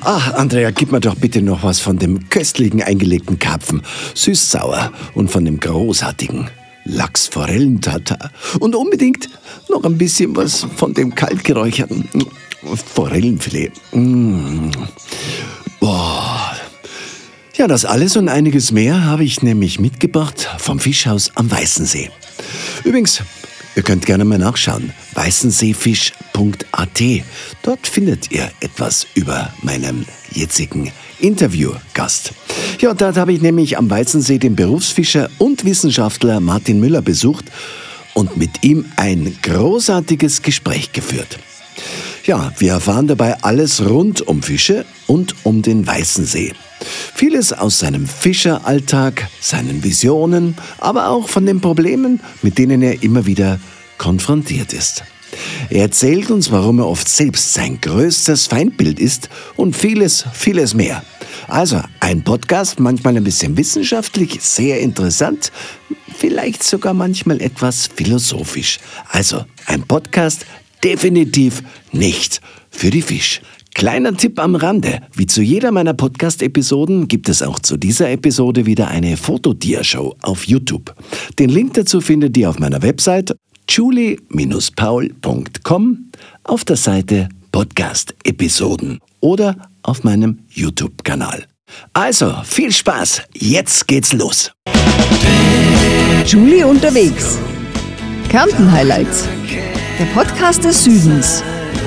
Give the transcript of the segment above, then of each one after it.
Ach, Andrea, gib mir doch bitte noch was von dem köstlichen eingelegten Karpfen, süß-sauer, und von dem großartigen Lachs-Forellen-Tatar. Und unbedingt noch ein bisschen was von dem kaltgeräucherten Forellenfilet. Boah. Ja, das alles und einiges mehr habe ich nämlich mitgebracht vom Fischhaus am Weißensee. Übrigens, ihr könnt gerne mal nachschauen, weißenseefisch.at. Dort findet ihr etwas über meinen jetzigen Interviewgast. Ja, dort habe ich nämlich am Weißensee den Berufsfischer und Wissenschaftler Martin Müller besucht und mit ihm ein großartiges Gespräch geführt. Ja, wir erfahren dabei alles rund um Fische und um den Weißensee. Vieles aus seinem Fischeralltag, seinen Visionen, aber auch von den Problemen, mit denen er immer wieder konfrontiert ist. Er erzählt uns, warum er oft selbst sein größtes Feindbild ist und vieles, vieles mehr. Also ein Podcast, manchmal ein bisschen wissenschaftlich, sehr interessant, vielleicht sogar manchmal etwas philosophisch. Also ein Podcast definitiv nicht für die Fisch. Kleiner Tipp am Rande, wie zu jeder meiner Podcast-Episoden gibt es auch zu dieser Episode wieder eine Fotodia-Show auf YouTube. Den Link dazu findet ihr auf meiner Website julie-paul.com, auf der Seite Podcast-Episoden oder auf meinem YouTube-Kanal. Also, viel Spaß, jetzt geht's los. Julie unterwegs. Kärnten-Highlights. Der Podcast des Südens.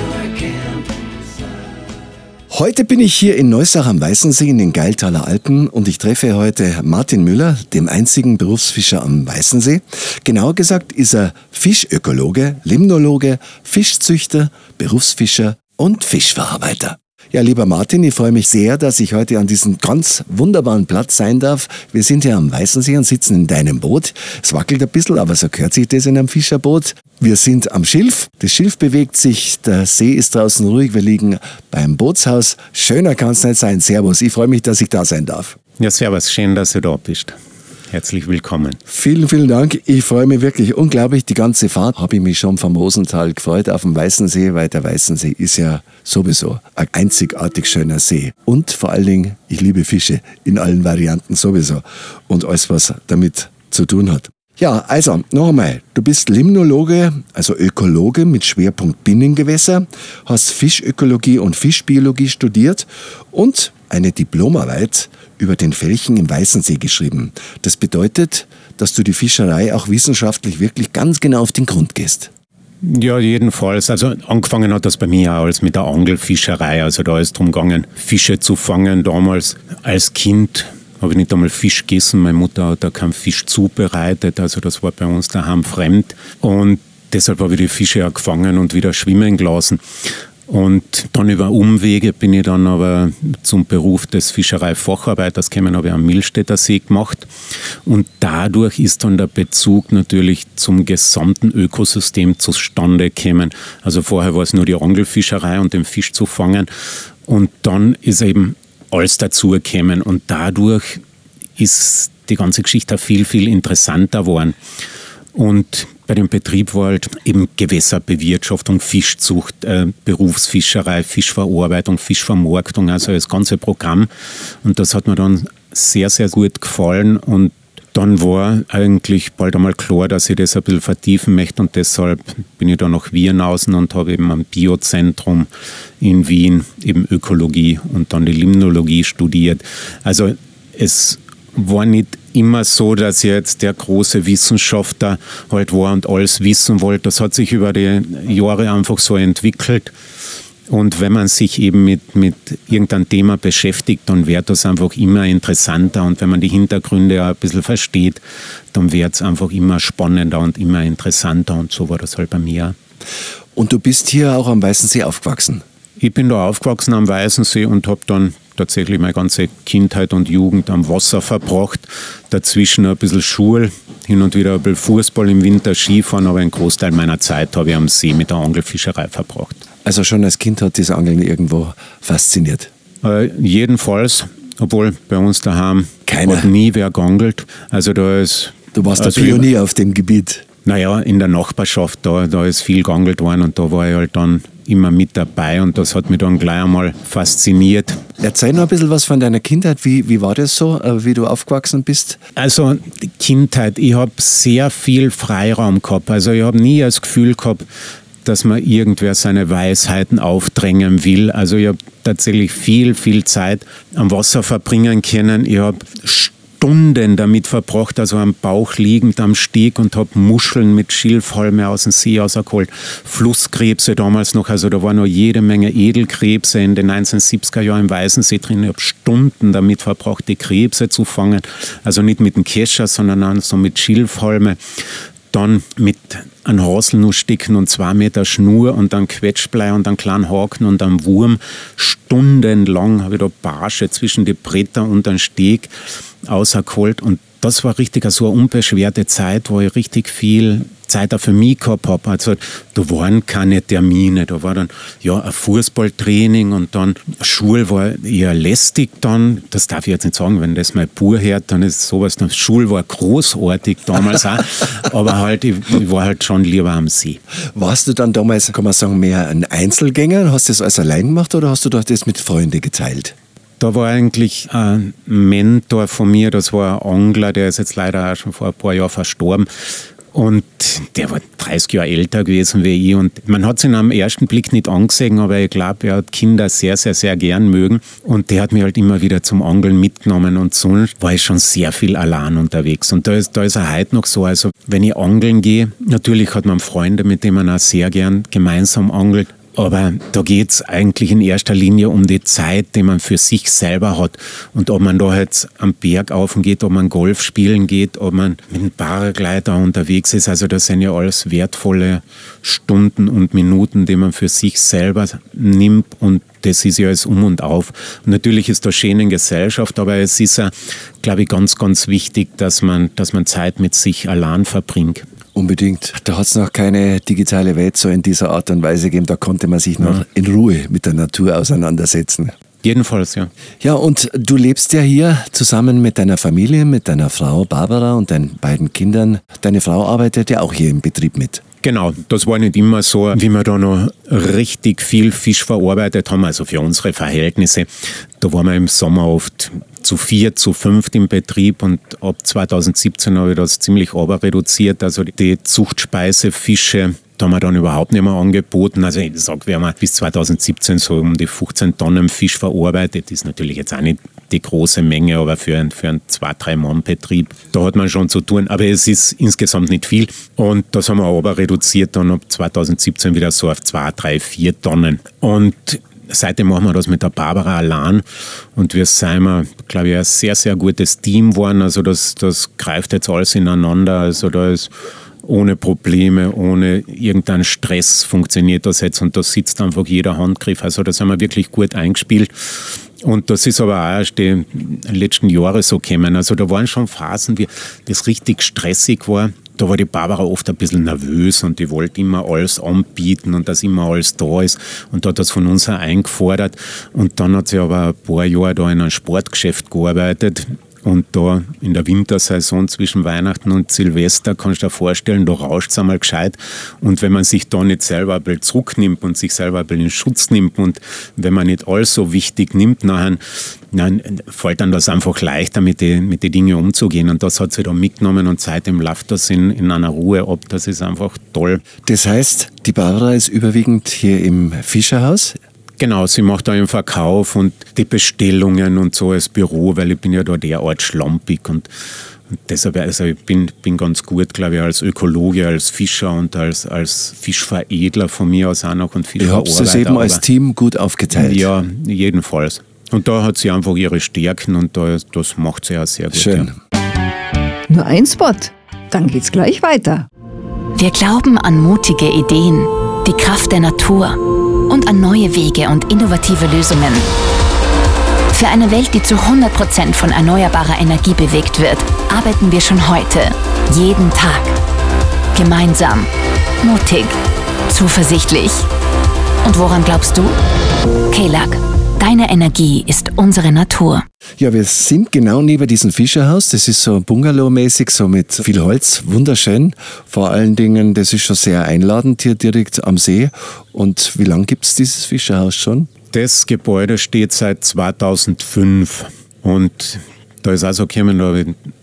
Heute bin ich hier in Neusach am Weißensee in den Gailtaler Alpen und ich treffe heute Martin Müller, dem einzigen Berufsfischer am Weißensee. Genauer gesagt ist er Fischökologe, Limnologe, Fischzüchter, Berufsfischer und Fischverarbeiter. Ja, lieber Martin, ich freue mich sehr, dass ich heute an diesem ganz wunderbaren Platz sein darf. Wir sind hier am Weißensee und sitzen in deinem Boot. Es wackelt ein bisschen, aber so gehört sich das in einem Fischerboot. Wir sind am Schilf. Das Schilf bewegt sich, der See ist draußen ruhig. Wir liegen beim Bootshaus. Schöner kann es nicht sein. Servus, ich freue mich, dass ich da sein darf. Ja, servus, schön, dass du da bist. Herzlich willkommen. Vielen, vielen Dank. Ich freue mich wirklich unglaublich. Die ganze Fahrt habe ich mich schon vom Rosental gefreut auf dem Weißensee, weil der Weißensee ist ja sowieso ein einzigartig schöner See. Und vor allen Dingen, ich liebe Fische in allen Varianten sowieso und alles, was damit zu tun hat. Ja, also noch einmal, du bist Limnologe, also Ökologe mit Schwerpunkt Binnengewässer, hast Fischökologie und Fischbiologie studiert und eine Diplomarbeit über den Felchen im Weißensee geschrieben. Das bedeutet, dass du die Fischerei auch wissenschaftlich wirklich ganz genau auf den Grund gehst. Ja, jedenfalls. Also angefangen hat das bei mir auch alles mit der Angelfischerei. Also da ist es darum gegangen, Fische zu fangen. Damals als Kind habe ich nicht einmal Fisch gegessen. Meine Mutter hat da keinen Fisch zubereitet. Also das war bei uns daheim fremd. Und deshalb habe ich die Fische auch gefangen und wieder schwimmen gelassen. Und dann über Umwege bin ich dann aber zum Beruf des Fischereifacharbeiters gekommen, habe ich am Millstätter See gemacht. Und dadurch ist dann der Bezug natürlich zum gesamten Ökosystem zustande gekommen. Also vorher war es nur die Angelfischerei und den Fisch zu fangen. Und dann ist eben alles dazugekommen. Und dadurch ist die ganze Geschichte viel, viel interessanter geworden. Und bei dem Betrieb war halt eben Gewässerbewirtschaftung, Fischzucht, Berufsfischerei, Fischverarbeitung, Fischvermarktung, also das ganze Programm. Und das hat mir dann sehr, sehr gut gefallen. Und dann war eigentlich bald einmal klar, dass ich das ein bisschen vertiefen möchte. Und deshalb bin ich dann nach Wien außen und habe eben am Biozentrum in Wien eben Ökologie und dann die Limnologie studiert. Also es war nicht immer so, dass ich jetzt der große Wissenschaftler halt war und alles wissen wollte. Das hat sich über die Jahre einfach so entwickelt. Und wenn man sich eben mit irgendeinem Thema beschäftigt, dann wird das einfach immer interessanter. Und wenn man die Hintergründe auch ein bisschen versteht, dann wird es einfach immer spannender und immer interessanter. Und so war das halt bei mir. Und du bist hier auch am Weißensee aufgewachsen? Ich bin da aufgewachsen am Weißensee und habe dann tatsächlich meine ganze Kindheit und Jugend am Wasser verbracht. Dazwischen ein bisschen Schule, hin und wieder ein bisschen Fußball, im Winter Skifahren, aber einen Großteil meiner Zeit habe ich am See mit der Angelfischerei verbracht. Also schon als Kind hat das Angeln irgendwo fasziniert? Jedenfalls, obwohl bei uns daheim hat nie wer geangelt. Also da ist Du warst der Pionier auf dem Gebiet. Naja, in der Nachbarschaft, da ist viel geangelt worden und da war ich halt dann immer mit dabei und das hat mich dann gleich einmal fasziniert. Erzähl noch ein bisschen was von deiner Kindheit. Wie war das so, wie du aufgewachsen bist? Also die Kindheit, ich habe sehr viel Freiraum gehabt. Also ich habe nie das Gefühl gehabt, dass man irgendwer seine Weisheiten aufdrängen will. Also ich habe tatsächlich viel Zeit am Wasser verbringen können. Ich habe Stunden damit verbracht, also am Bauch liegend am Steg und habe Muscheln mit Schilfhalme aus dem See rausgeholt. Flusskrebse damals noch, also da war noch jede Menge Edelkrebse in den 1970er Jahren im Weißensee drin. Ich habe Stunden damit verbracht, die Krebse zu fangen. Also nicht mit dem Kescher, sondern auch so mit Schilfhalme. Dann mit einem Haselnusssticken und 2 Meter Schnur und dann Quetschblei und dann kleinen Haken und einem Wurm. Stundenlang habe ich da Barsche zwischen die Bretter und den Steg rausgeholt. Und das war richtig so eine unbeschwerte Zeit, wo ich richtig viel Zeit auch für mich gehabt habe. Also da waren keine Termine, da war dann ein Fußballtraining und dann Schule war eher lästig dann. Das darf ich jetzt nicht sagen, wenn das mein Bub hört, dann ist sowas, dann Schule war großartig damals auch, aber halt, ich war halt schon lieber am See. Warst du dann damals, kann man sagen, mehr ein Einzelgänger? Hast du das alles allein gemacht oder hast du das mit Freunden geteilt? Da war eigentlich ein Mentor von mir, das war ein Angler, der ist jetzt leider auch schon vor ein paar Jahren verstorben. Und der war 30 Jahre älter gewesen wie ich. Und man hat es ihn am ersten Blick nicht angesehen, aber ich glaube, er hat Kinder sehr, sehr, sehr gern mögen. Und der hat mich halt immer wieder zum Angeln mitgenommen. Und sonst war ich schon sehr viel allein unterwegs. Und da ist er heute noch so. Also wenn ich angeln gehe, natürlich hat man Freunde, mit denen man auch sehr gern gemeinsam angelt. Aber da geht es eigentlich in erster Linie um die Zeit, die man für sich selber hat. Und ob man da jetzt am Berg aufgeht, ob man Golf spielen geht, ob man mit einem Paraglider unterwegs ist. Also das sind ja alles wertvolle Stunden und Minuten, die man für sich selber nimmt. Und das ist ja alles um und auf. Und natürlich ist das schön in Gesellschaft, aber es ist ja, glaube ich, ganz, ganz wichtig, dass man Zeit mit sich allein verbringt. Unbedingt. Da hat es noch keine digitale Welt so in dieser Art und Weise gegeben. Da konnte man sich noch in Ruhe mit der Natur auseinandersetzen. Jedenfalls, ja. Ja, und du lebst ja hier zusammen mit deiner Familie, mit deiner Frau Barbara und deinen beiden Kindern. Deine Frau arbeitet ja auch hier im Betrieb mit. Genau, das war nicht immer so, wie wir da noch richtig viel Fisch verarbeitet haben, also für unsere Verhältnisse. Da waren wir im Sommer oft zu 4, zu 5 im Betrieb und ab 2017 habe ich das ziemlich reduziert. Also die Zuchtspeisefische, da haben wir dann überhaupt nicht mehr angeboten. Also ich sage, wir haben bis 2017 so um die 15 Tonnen Fisch verarbeitet. Das ist natürlich jetzt auch nicht die große Menge, aber für einen 2-3-Mann-Betrieb, da hat man schon zu tun. Aber es ist insgesamt nicht viel. Und das haben wir aber reduziert dann ab 2017 wieder so auf 2, 3, 4 Tonnen. Und seitdem machen wir das mit der Barbara allein und wir sind, glaube ich, ein sehr, sehr gutes Team geworden. Also das greift jetzt alles ineinander. Also da ist ohne Probleme, ohne irgendeinen Stress funktioniert das jetzt und da sitzt einfach jeder Handgriff. Also da sind wir wirklich gut eingespielt. Und das ist aber auch erst die letzten Jahre so gekommen. Also da waren schon Phasen, wie das richtig stressig war. Da war die Barbara oft ein bisschen nervös und die wollte immer alles anbieten und dass immer alles da ist. Und da hat das von uns auch eingefordert. Und dann hat sie aber ein paar Jahre da in einem Sportgeschäft gearbeitet. Und da in der Wintersaison zwischen Weihnachten und Silvester kannst du dir vorstellen, da rauscht es einmal gescheit. Und wenn man sich da nicht selber ein bisschen zurücknimmt und sich selber ein bisschen in Schutz nimmt und wenn man nicht alles so wichtig nimmt, dann fällt dann das einfach leichter, mit den Dingen umzugehen. Und das hat sie da mitgenommen und seitdem läuft das in einer Ruhe ab. Das ist einfach toll. Das heißt, die Barbara ist überwiegend hier im Fischerhaus? Genau, sie macht da den Verkauf und die Bestellungen und so als Büro, weil ich bin ja da derart schlampig und deshalb, also ich bin ganz gut, glaube ich, als Ökologe, als Fischer und als Fischveredler von mir aus auch noch und Fischverarbeiter. Ihr habt es eben als Team gut aufgeteilt. Ja, jedenfalls. Und da hat sie einfach ihre Stärken und das macht sie auch sehr gut. Schön. Ja. Nur ein Spot, dann geht's gleich weiter. Wir glauben an mutige Ideen, die Kraft der Natur und an neue Wege und innovative Lösungen. Für eine Welt, die zu 100% von erneuerbarer Energie bewegt wird, arbeiten wir schon heute, jeden Tag. Gemeinsam, mutig, zuversichtlich. Und woran glaubst du? KELAG, Deine Energie ist unsere Natur. Ja, wir sind genau neben diesem Fischerhaus. Das ist so Bungalow-mäßig, so mit viel Holz. Wunderschön. Vor allen Dingen, das ist schon sehr einladend hier direkt am See. Und wie lange gibt es dieses Fischerhaus schon? Das Gebäude steht seit 2005. Und da ist auch so gekommen, da habe ich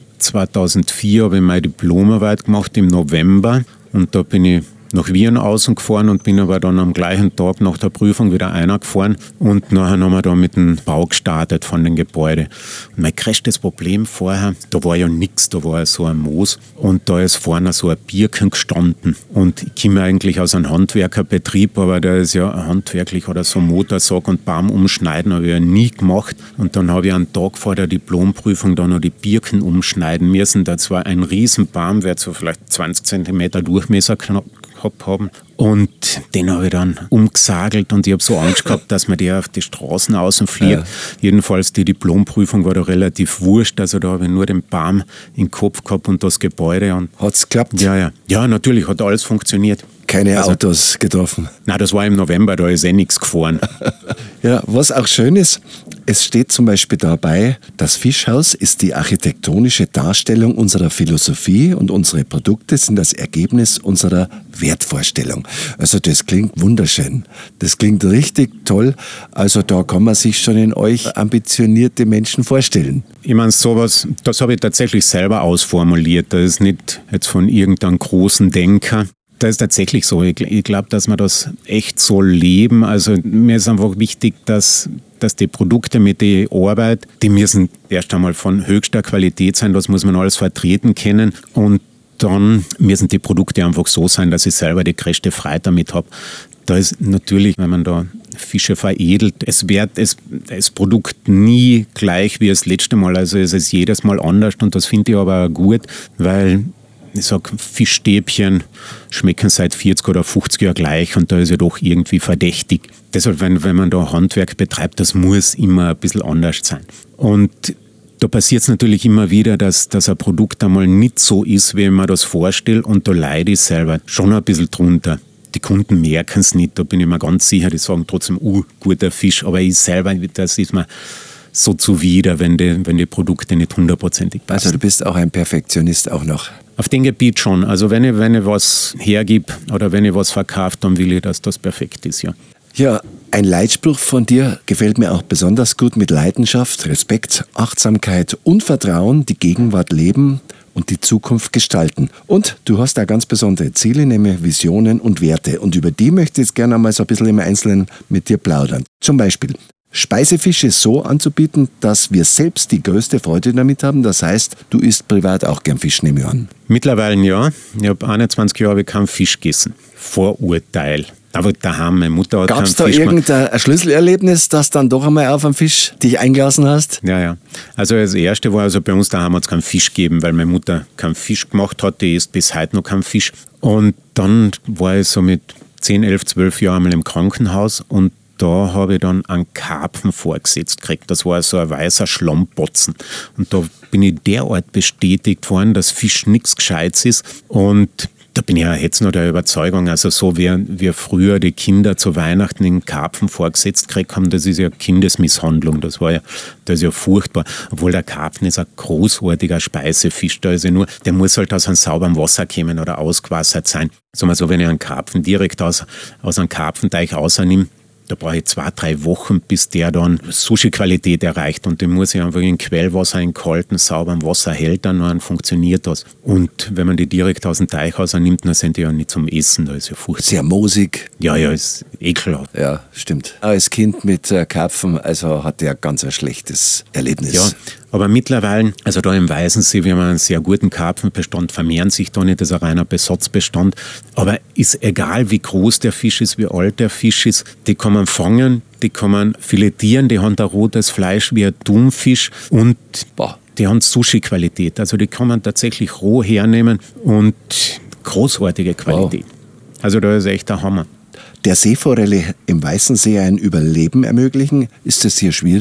2004 habe ich meine Diplomarbeit gemacht im November. Und da bin ich nach Wien außen gefahren und bin aber dann am gleichen Tag nach der Prüfung wieder gefahren und nachher haben wir da mit dem Bau gestartet von dem Gebäude. Und mein größtes Problem vorher, da war ja nichts, da war ja so ein Moos und da ist vorne so ein Birken gestanden und ich komme eigentlich aus einem Handwerkerbetrieb, aber da ist ja handwerklich oder so Motorsag und Baum umschneiden, habe ich ja nie gemacht und dann habe ich einen Tag vor der Diplomprüfung da noch die Birken umschneiden müssen. Das war ein Riesenbaum, wird so vielleicht 20 cm Durchmesser haben. Und den habe ich dann umgesagelt und ich habe so Angst gehabt, dass man der auf die Straßen außen fliegt. Ja. Jedenfalls die Diplomprüfung war da relativ wurscht, also da habe ich nur den Baum im Kopf gehabt und das Gebäude. Hat es geklappt? Ja, natürlich hat alles funktioniert. Keine Autos getroffen? Nein, das war im November, da ist nichts gefahren. Ja, was auch schön ist, es steht zum Beispiel dabei, das Fischhaus ist die architektonische Darstellung unserer Philosophie und unsere Produkte sind das Ergebnis unserer Wertvorstellung. Also das klingt wunderschön. Das klingt richtig toll. Also da kann man sich schon in euch ambitionierte Menschen vorstellen. Ich meine, sowas, das habe ich tatsächlich selber ausformuliert. Das ist nicht jetzt von irgendeinem großen Denker. Das ist tatsächlich so. Ich glaube, dass wir das echt so leben. Also mir ist einfach wichtig, dass die Produkte, mit denen ich arbeite, die müssen erst einmal von höchster Qualität sein. Das muss man alles vertreten können. Und dann müssen die Produkte einfach so sein, dass ich selber die größte Freude damit habe. Da ist natürlich, wenn man da Fische veredelt, es wird das Produkt nie gleich wie das letzte Mal. Also es ist jedes Mal anders und das finde ich aber auch gut, weil ich sage, Fischstäbchen schmecken seit 40 oder 50 Jahren gleich und da ist ja doch irgendwie verdächtig. Deshalb, wenn man da Handwerk betreibt, das muss immer ein bisschen anders sein. Und da passiert es natürlich immer wieder, dass ein Produkt einmal nicht so ist, wie man das vorstellt und da leide ich selber schon ein bisschen drunter. Die Kunden merken es nicht, da bin ich mir ganz sicher, die sagen trotzdem, guter Fisch, aber ich selber, das ist mir so zuwider, wenn die Produkte nicht 100%ig passen. Also du bist auch ein Perfektionist auch noch? Auf dem Gebiet schon. Also wenn ich was hergib oder wenn ich was verkaufe, dann will ich, dass das perfekt ist, ja. Ja, ein Leitspruch von dir gefällt mir auch besonders gut: mit Leidenschaft, Respekt, Achtsamkeit und Vertrauen die Gegenwart leben und die Zukunft gestalten. Und du hast da ganz besondere Ziele, nämlich Visionen und Werte. Und über die möchte ich jetzt gerne einmal so ein bisschen im Einzelnen mit dir plaudern. Zum Beispiel Speisefische so anzubieten, dass wir selbst die größte Freude damit haben. Das heißt, du isst privat auch gern Fisch, nehme ich an. Mittlerweile ja. Ich habe 21 Jahre keinen Fisch gegessen. Vorurteil. Aber daheim, meine Mutter hat keinen Fisch. Gab es da irgendein Schlüsselerlebnis, dass dann doch einmal auf einen Fisch dich eingelassen hast? Ja. Also das erste war, bei uns daheim hat es keinen Fisch gegeben, weil meine Mutter keinen Fisch gemacht hat. Die isst bis heute noch keinen Fisch. Und dann war ich so mit 10, 11, 12 Jahren einmal im Krankenhaus und da habe ich dann einen Karpfen vorgesetzt gekriegt. Das war so ein weißer Schlammbatzen. Und da bin ich derart bestätigt worden, dass Fisch nichts Gescheites ist. Und da bin ich ja jetzt noch der Überzeugung, also so wie früher die Kinder zu Weihnachten den Karpfen vorgesetzt gekriegt haben, das ist ja Kindesmisshandlung. Das ist ja furchtbar. Obwohl der Karpfen ist ein großartiger Speisefisch. Der muss halt aus einem sauberen Wasser kommen oder ausgewassert sein. Sagen wir so, wenn ich einen Karpfen direkt aus einem Karpfenteich rausnehme, da brauche ich 2-3 Wochen, bis der dann Sushi-Qualität erreicht. Und den muss ich einfach in Quellwasser, in kaltem, sauberem Wasser hält, dann funktioniert das. Und wenn man die direkt aus dem Teich rausnimmt, dann sind die ja nicht zum Essen, da ist ja furchtbar. Sehr moosig. Ja, ist ekelhaft. Ja, stimmt. Als Kind mit Karpfen, also hatte er ganz ein schlechtes Erlebnis. Ja, aber mittlerweile, also da im Weißensee, wir haben einen sehr guten Karpfenbestand, vermehren sich da nicht, das ist ein reiner Besatzbestand. Aber ist egal, wie groß der Fisch ist, wie alt der Fisch ist, die kann man fangen, die kann man filetieren, die haben ein rotes Fleisch wie ein Thunfisch und die haben Sushi-Qualität. Also die kann man tatsächlich roh hernehmen und großartige Qualität. Wow. Also da ist echt der Hammer. Der Seeforelle im Weißensee ein Überleben ermöglichen, ist das hier schwierig?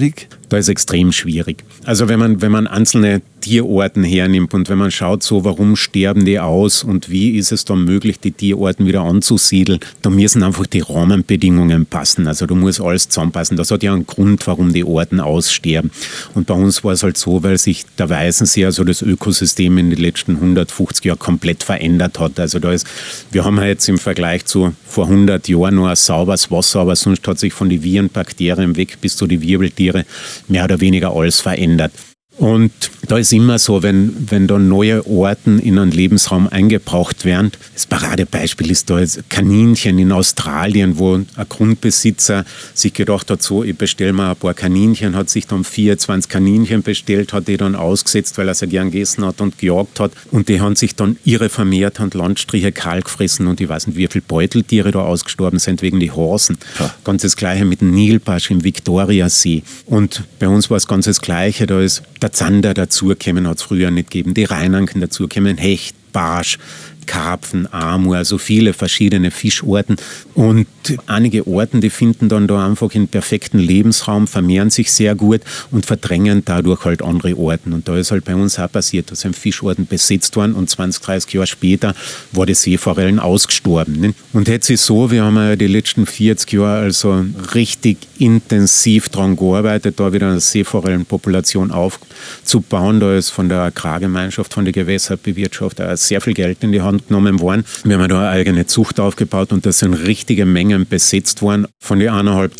da ist extrem schwierig. Also wenn man einzelne Tierarten hernimmt und wenn man schaut, so warum sterben die aus und wie ist es dann möglich, die Tierarten wieder anzusiedeln, da müssen einfach die Rahmenbedingungen passen. Also da muss alles zusammenpassen. Das hat ja einen Grund, warum die Arten aussterben. Und bei uns war es halt so, weil sich der Weißensee, also das Ökosystem in den letzten 150 Jahren komplett verändert hat. Also wir haben ja jetzt im Vergleich zu vor 100 Jahren noch ein sauberes Wasser, aber sonst hat sich von den Viren, Bakterien weg bis zu den Wirbeltiere mehr oder weniger alles verändert. Und da ist immer so, wenn da neue Arten in einen Lebensraum eingebracht werden. Das Paradebeispiel ist da jetzt Kaninchen in Australien, wo ein Grundbesitzer sich gedacht hat, so, ich bestelle mir ein paar Kaninchen, hat sich dann 24 Kaninchen bestellt, hat die dann ausgesetzt, weil er sie gern gegessen hat und gejagt hat. Und die haben sich dann irre vermehrt, haben Landstriche kahl gefressen und ich weiß nicht, wie viele Beuteltiere da ausgestorben sind wegen die Hasen. Ja. Ganz das Gleiche mit dem Nilbarsch im Viktoriasee. Und bei uns war es ganz das Gleiche, da ist der Zander dazugekommen, hat es früher nicht gegeben, die Rheinanken dazugekommen, Hecht, Barsch, Karpfen, Amur, also viele verschiedene Fischarten. Und einige Arten, die finden dann da einfach in perfekten Lebensraum, vermehren sich sehr gut und verdrängen dadurch halt andere Arten. Und da ist halt bei uns auch passiert, dass ein Fischarten besetzt worden und 20, 30 Jahre später war die Seeforellen ausgestorben. Ne? Und jetzt ist so, wir haben ja die letzten 40 Jahre also richtig intensiv daran gearbeitet, da wieder eine Seeforellenpopulation aufzubauen. Da ist von der Agrargemeinschaft, von der Gewässerbewirtschaftung sehr viel Geld in die Hand genommen worden. Wir haben da eine eigene Zucht aufgebaut und da sind richtige Mengen besetzt worden. Von den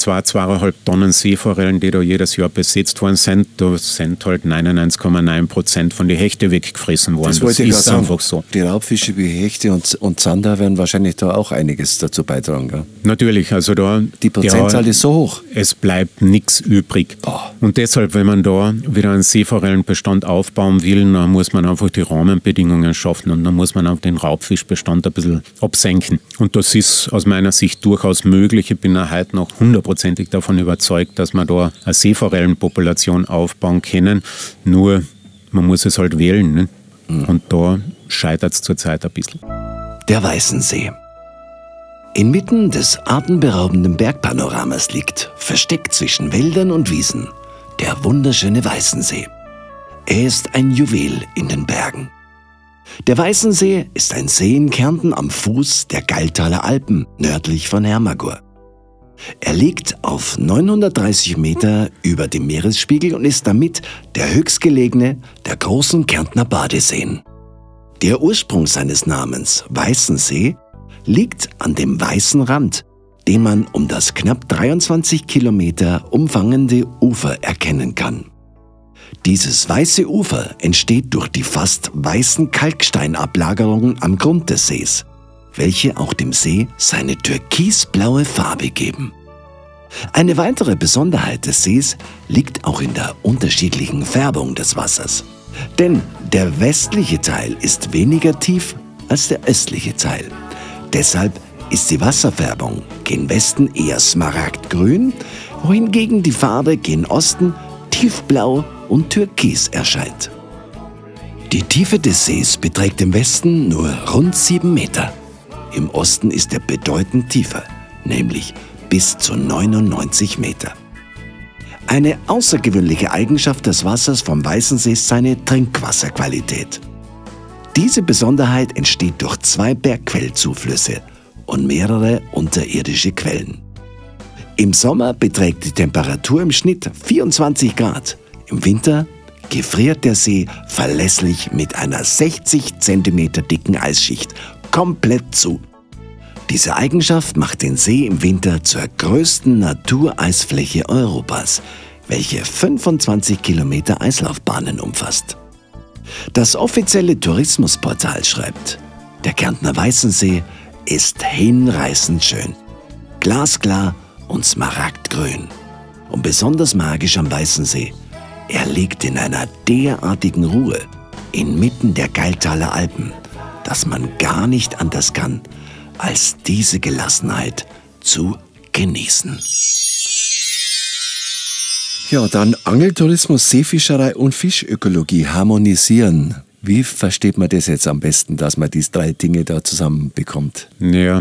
2,5 Tonnen Seeforellen, die da jedes Jahr besetzt worden sind, da sind halt 99,9% von den Hechte weggefressen worden. Das ist einfach so. Die Raubfische wie Hechte und Zander werden wahrscheinlich da auch einiges dazu beitragen. Gell? Natürlich, also da... Die Prozentzahl ist so hoch. Es bleibt nichts übrig. Oh. Und deshalb, wenn man da wieder einen Seeforellenbestand aufbauen will, dann muss man einfach die Rahmenbedingungen schaffen und dann muss man auch den Raubfischbestand ein bisschen absenken. Und das ist aus meiner Sicht durchaus möglich. Ich bin auch heute noch 100%ig davon überzeugt, dass wir da eine Seeforellenpopulation aufbauen können. Nur, man muss es halt wählen. Ne? Und da scheitert es zurzeit ein bisschen. Der Weißensee. Inmitten des atemberaubenden Bergpanoramas liegt, versteckt zwischen Wäldern und Wiesen, der wunderschöne Weißensee. Er ist ein Juwel in den Bergen. Der Weißensee ist ein See in Kärnten am Fuß der Galltaler Alpen, nördlich von Hermagor. Er liegt auf 930 Meter über dem Meeresspiegel und ist damit der höchstgelegene der großen Kärntner Badeseen. Der Ursprung seines Namens, Weißensee, liegt an dem weißen Rand, den man um das knapp 23 Kilometer umfangende Ufer erkennen kann. Dieses weiße Ufer entsteht durch die fast weißen Kalksteinablagerungen am Grund des Sees, welche auch dem See seine türkisblaue Farbe geben. Eine weitere Besonderheit des Sees liegt auch in der unterschiedlichen Färbung des Wassers. Denn der westliche Teil ist weniger tief als der östliche Teil. Deshalb ist die Wasserfärbung gen Westen eher smaragdgrün, wohingegen die Farbe gen Osten tiefblau und türkis erscheint. Die Tiefe des Sees beträgt im Westen nur rund 7 Meter. Im Osten ist er bedeutend tiefer, nämlich bis zu 99 Meter. Eine außergewöhnliche Eigenschaft des Wassers vom Weißensee ist seine Trinkwasserqualität. Diese Besonderheit entsteht durch 2 Bergquellzuflüsse und mehrere unterirdische Quellen. Im Sommer beträgt die Temperatur im Schnitt 24 Grad. Im Winter gefriert der See verlässlich mit einer 60 cm dicken Eisschicht komplett zu. Diese Eigenschaft macht den See im Winter zur größten Natureisfläche Europas, welche 25 Kilometer Eislaufbahnen umfasst. Das offizielle Tourismusportal schreibt, der Kärntner Weißensee ist hinreißend schön, glasklar und smaragdgrün. Und besonders magisch am Weißensee, er liegt in einer derartigen Ruhe inmitten der Galltaler Alpen, dass man gar nicht anders kann, als diese Gelassenheit zu genießen. Ja, dann Angeltourismus, Seefischerei und Fischökologie harmonisieren. Wie versteht man das jetzt am besten, dass man diese 3 Dinge da zusammenbekommt? Ja,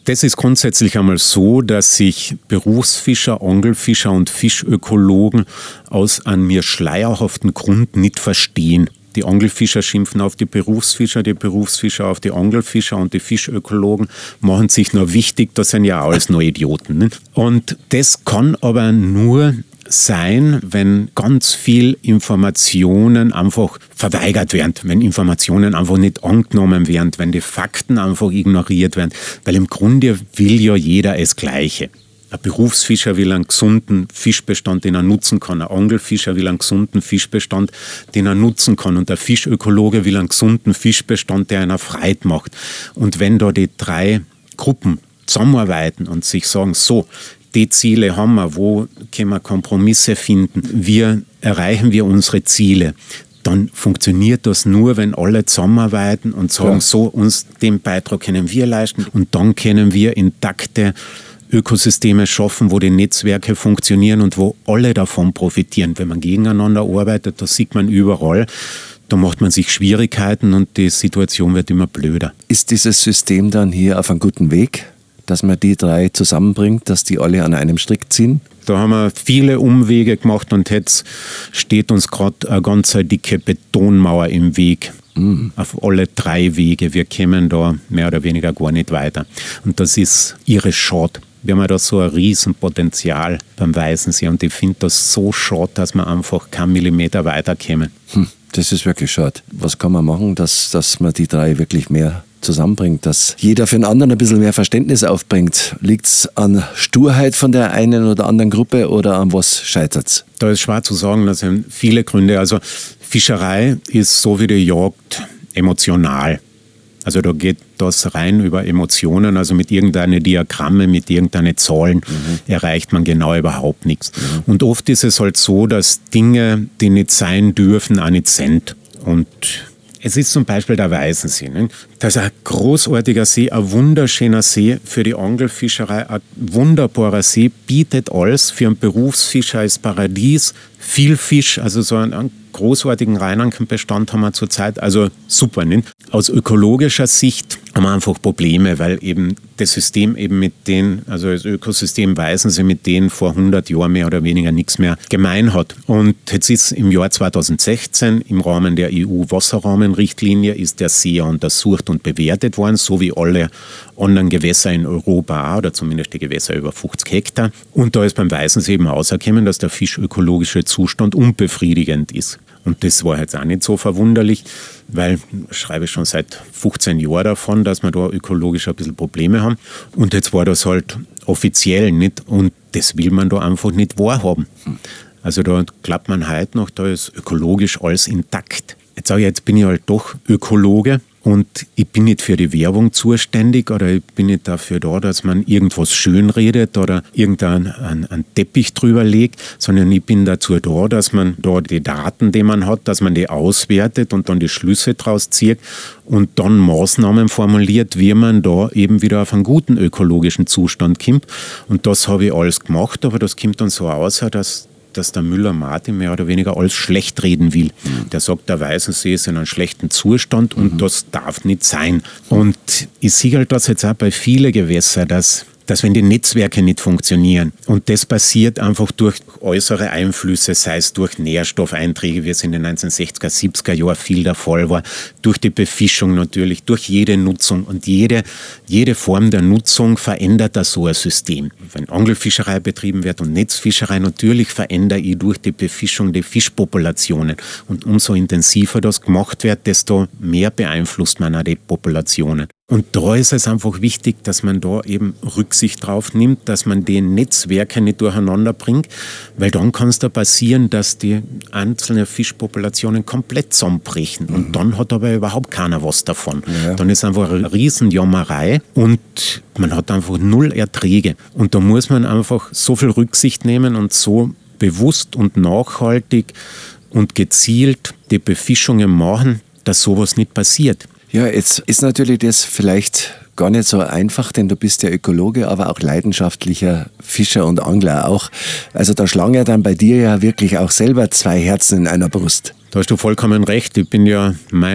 Das ist grundsätzlich einmal so, dass sich Berufsfischer, Angelfischer und Fischökologen aus einem mir schleierhaften Grund nicht verstehen. Die Angelfischer schimpfen auf die Berufsfischer auf die Angelfischer und die Fischökologen machen sich nur wichtig, das sind ja alles nur Idioten. Ne? Und das kann aber nur sein, wenn ganz viel Informationen einfach verweigert werden, wenn Informationen einfach nicht angenommen werden, wenn die Fakten einfach ignoriert werden, weil im Grunde will ja jeder das Gleiche. Ein Berufsfischer will einen gesunden Fischbestand, den er nutzen kann. Ein Angelfischer will einen gesunden Fischbestand, den er nutzen kann. Und der Fischökologe will einen gesunden Fischbestand, der einer Freude macht. Und wenn da die drei Gruppen zusammenarbeiten und sich sagen, so, die Ziele haben wir, wo können wir Kompromisse finden, erreichen wir unsere Ziele, dann funktioniert das nur, wenn alle zusammenarbeiten und sagen, so, uns den Beitrag können wir leisten und dann können wir intakte Ökosysteme schaffen, wo die Netzwerke funktionieren und wo alle davon profitieren. Wenn man gegeneinander arbeitet, das sieht man überall, da macht man sich Schwierigkeiten und die Situation wird immer blöder. Ist dieses System dann hier auf einem guten Weg, dass man die drei zusammenbringt, dass die alle an einem Strick ziehen? Da haben wir viele Umwege gemacht und jetzt steht uns gerade eine ganz dicke Betonmauer im Weg. Auf alle drei Wege. Wir kommen da mehr oder weniger gar nicht weiter. Und das ist irre schade. Wir haben ja da so ein Riesenpotenzial beim Weißensee und ich finde das so schade, dass wir einfach keinen Millimeter weiterkommen. Das ist wirklich schade. Was kann man machen, dass man die drei wirklich mehr zusammenbringt, dass jeder für den anderen ein bisschen mehr Verständnis aufbringt? Liegt es an Sturheit von der einen oder anderen Gruppe oder an was scheitert es? Da ist schwer zu sagen, das sind viele Gründe. Also Fischerei ist so wie die Jagd emotional. Also da geht das rein über Emotionen, also mit irgendeinen Diagramme, mit irgendeinen Zahlen erreicht man genau überhaupt nichts. Und oft ist es halt so, dass Dinge, die nicht sein dürfen, auch nicht sind. Und es ist zum Beispiel der Weißensee. Ne? Das ist ein großartiger See, ein wunderschöner See für die Angelfischerei, ein wunderbarer See, bietet alles für einen Berufsfischer als Paradies, viel Fisch, also so einen großartigen Rheinankenbestand haben wir zurzeit, also super. Nicht? Aus ökologischer Sicht haben wir einfach Probleme, weil eben das System eben mit denen, also das Ökosystem Weißensee mit denen vor 100 Jahren mehr oder weniger nichts mehr gemein hat. Und jetzt ist im Jahr 2016 im Rahmen der EU-Wasserrahmenrichtlinie ist der See untersucht und bewertet worden, so wie alle anderen Gewässer in Europa auch, oder zumindest die Gewässer über 50 Hektar. Und da ist beim Weißensee eben herausgekommen, dass der fischökologische Zustand unbefriedigend ist. Und das war jetzt auch nicht so verwunderlich, weil ich schreibe schon seit 15 Jahren davon, dass wir da ökologisch ein bisschen Probleme haben. Und jetzt war das halt offiziell nicht und das will man da einfach nicht wahrhaben. Also da glaubt man heute noch, da ist ökologisch alles intakt. Jetzt sage ich, jetzt bin ich halt doch Ökologe. Und ich bin nicht für die Werbung zuständig oder ich bin nicht dafür da, dass man irgendwas schönredet oder irgendeinen Teppich drüber legt, sondern ich bin dazu da, dass man da die Daten, die man hat, dass man die auswertet und dann die Schlüsse draus zieht und dann Maßnahmen formuliert, wie man da eben wieder auf einen guten ökologischen Zustand kommt. Und das habe ich alles gemacht, aber das kommt dann so aus, dass der Müller-Martin mehr oder weniger alles schlecht reden will. Der sagt, der Weißensee ist in einem schlechten Zustand und das darf nicht sein. Und ich sehe halt das jetzt auch bei vielen Gewässern, dass wenn die Netzwerke nicht funktionieren und das passiert einfach durch äußere Einflüsse, sei es durch Nährstoffeinträge, wie es in den 1960er, 70er Jahren viel der Fall war, durch die Befischung natürlich, durch jede Nutzung und jede Form der Nutzung verändert das so ein System. Wenn Angelfischerei betrieben wird und Netzfischerei, natürlich verändere ich durch die Befischung die Fischpopulationen und umso intensiver das gemacht wird, desto mehr beeinflusst man auch die Populationen. Und da ist es einfach wichtig, dass man da eben Rücksicht drauf nimmt, dass man die Netzwerke nicht durcheinander bringt, weil dann kann es da passieren, dass die einzelnen Fischpopulationen komplett zusammenbrechen. Und dann hat aber überhaupt keiner was davon. Ja. Dann ist einfach eine Riesenjammerei und man hat einfach null Erträge. Und da muss man einfach so viel Rücksicht nehmen und so bewusst und nachhaltig und gezielt die Befischungen machen, dass sowas nicht passiert. Ja, jetzt ist natürlich das vielleicht gar nicht so einfach, denn du bist ja Ökologe, aber auch leidenschaftlicher Fischer und Angler auch. Also da schlagen ja dann bei dir ja wirklich auch selber zwei Herzen in einer Brust. Da hast du vollkommen recht. Ich bin ja mein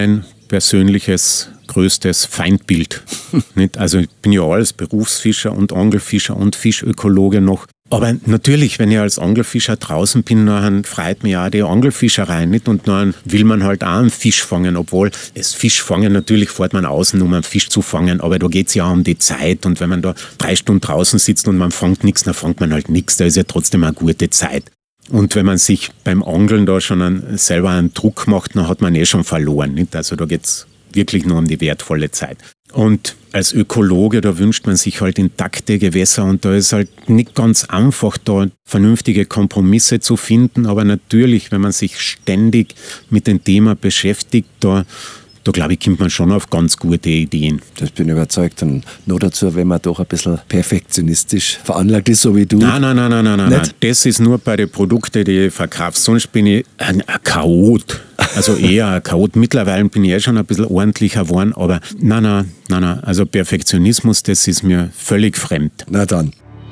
persönliches größtes Feindbild. Nicht? Also ich bin ja als Berufsfischer und Angelfischer und Fischökologe noch. Aber natürlich, wenn ich als Angelfischer draußen bin, dann freut mich auch die Angelfischerei nicht und dann will man halt auch einen Fisch fangen, obwohl das Fischfangen, natürlich fährt man außen, um einen Fisch zu fangen, aber da geht es ja auch um die Zeit und wenn man da 3 Stunden draußen sitzt und man fängt nichts, dann fängt man halt nichts, da ist ja trotzdem eine gute Zeit. Und wenn man sich beim Angeln da schon selber einen Druck macht, dann hat man schon verloren. Nicht? Also da geht es wirklich nur um die wertvolle Zeit. Und als Ökologe, da wünscht man sich halt intakte Gewässer und da ist halt nicht ganz einfach, da vernünftige Kompromisse zu finden. Aber natürlich, wenn man sich ständig mit dem Thema beschäftigt, da glaube ich, kommt man schon auf ganz gute Ideen. Das bin ich überzeugt. Und noch dazu, wenn man doch ein bisschen perfektionistisch veranlagt ist, so wie du. Nein. Das ist nur bei den Produkten, die ich verkaufe. Sonst bin ich ein Chaot. Also eher ein Chaot. Mittlerweile bin ich schon ein bisschen ordentlicher geworden, aber nein. Also Perfektionismus, das ist mir völlig fremd. Na dann.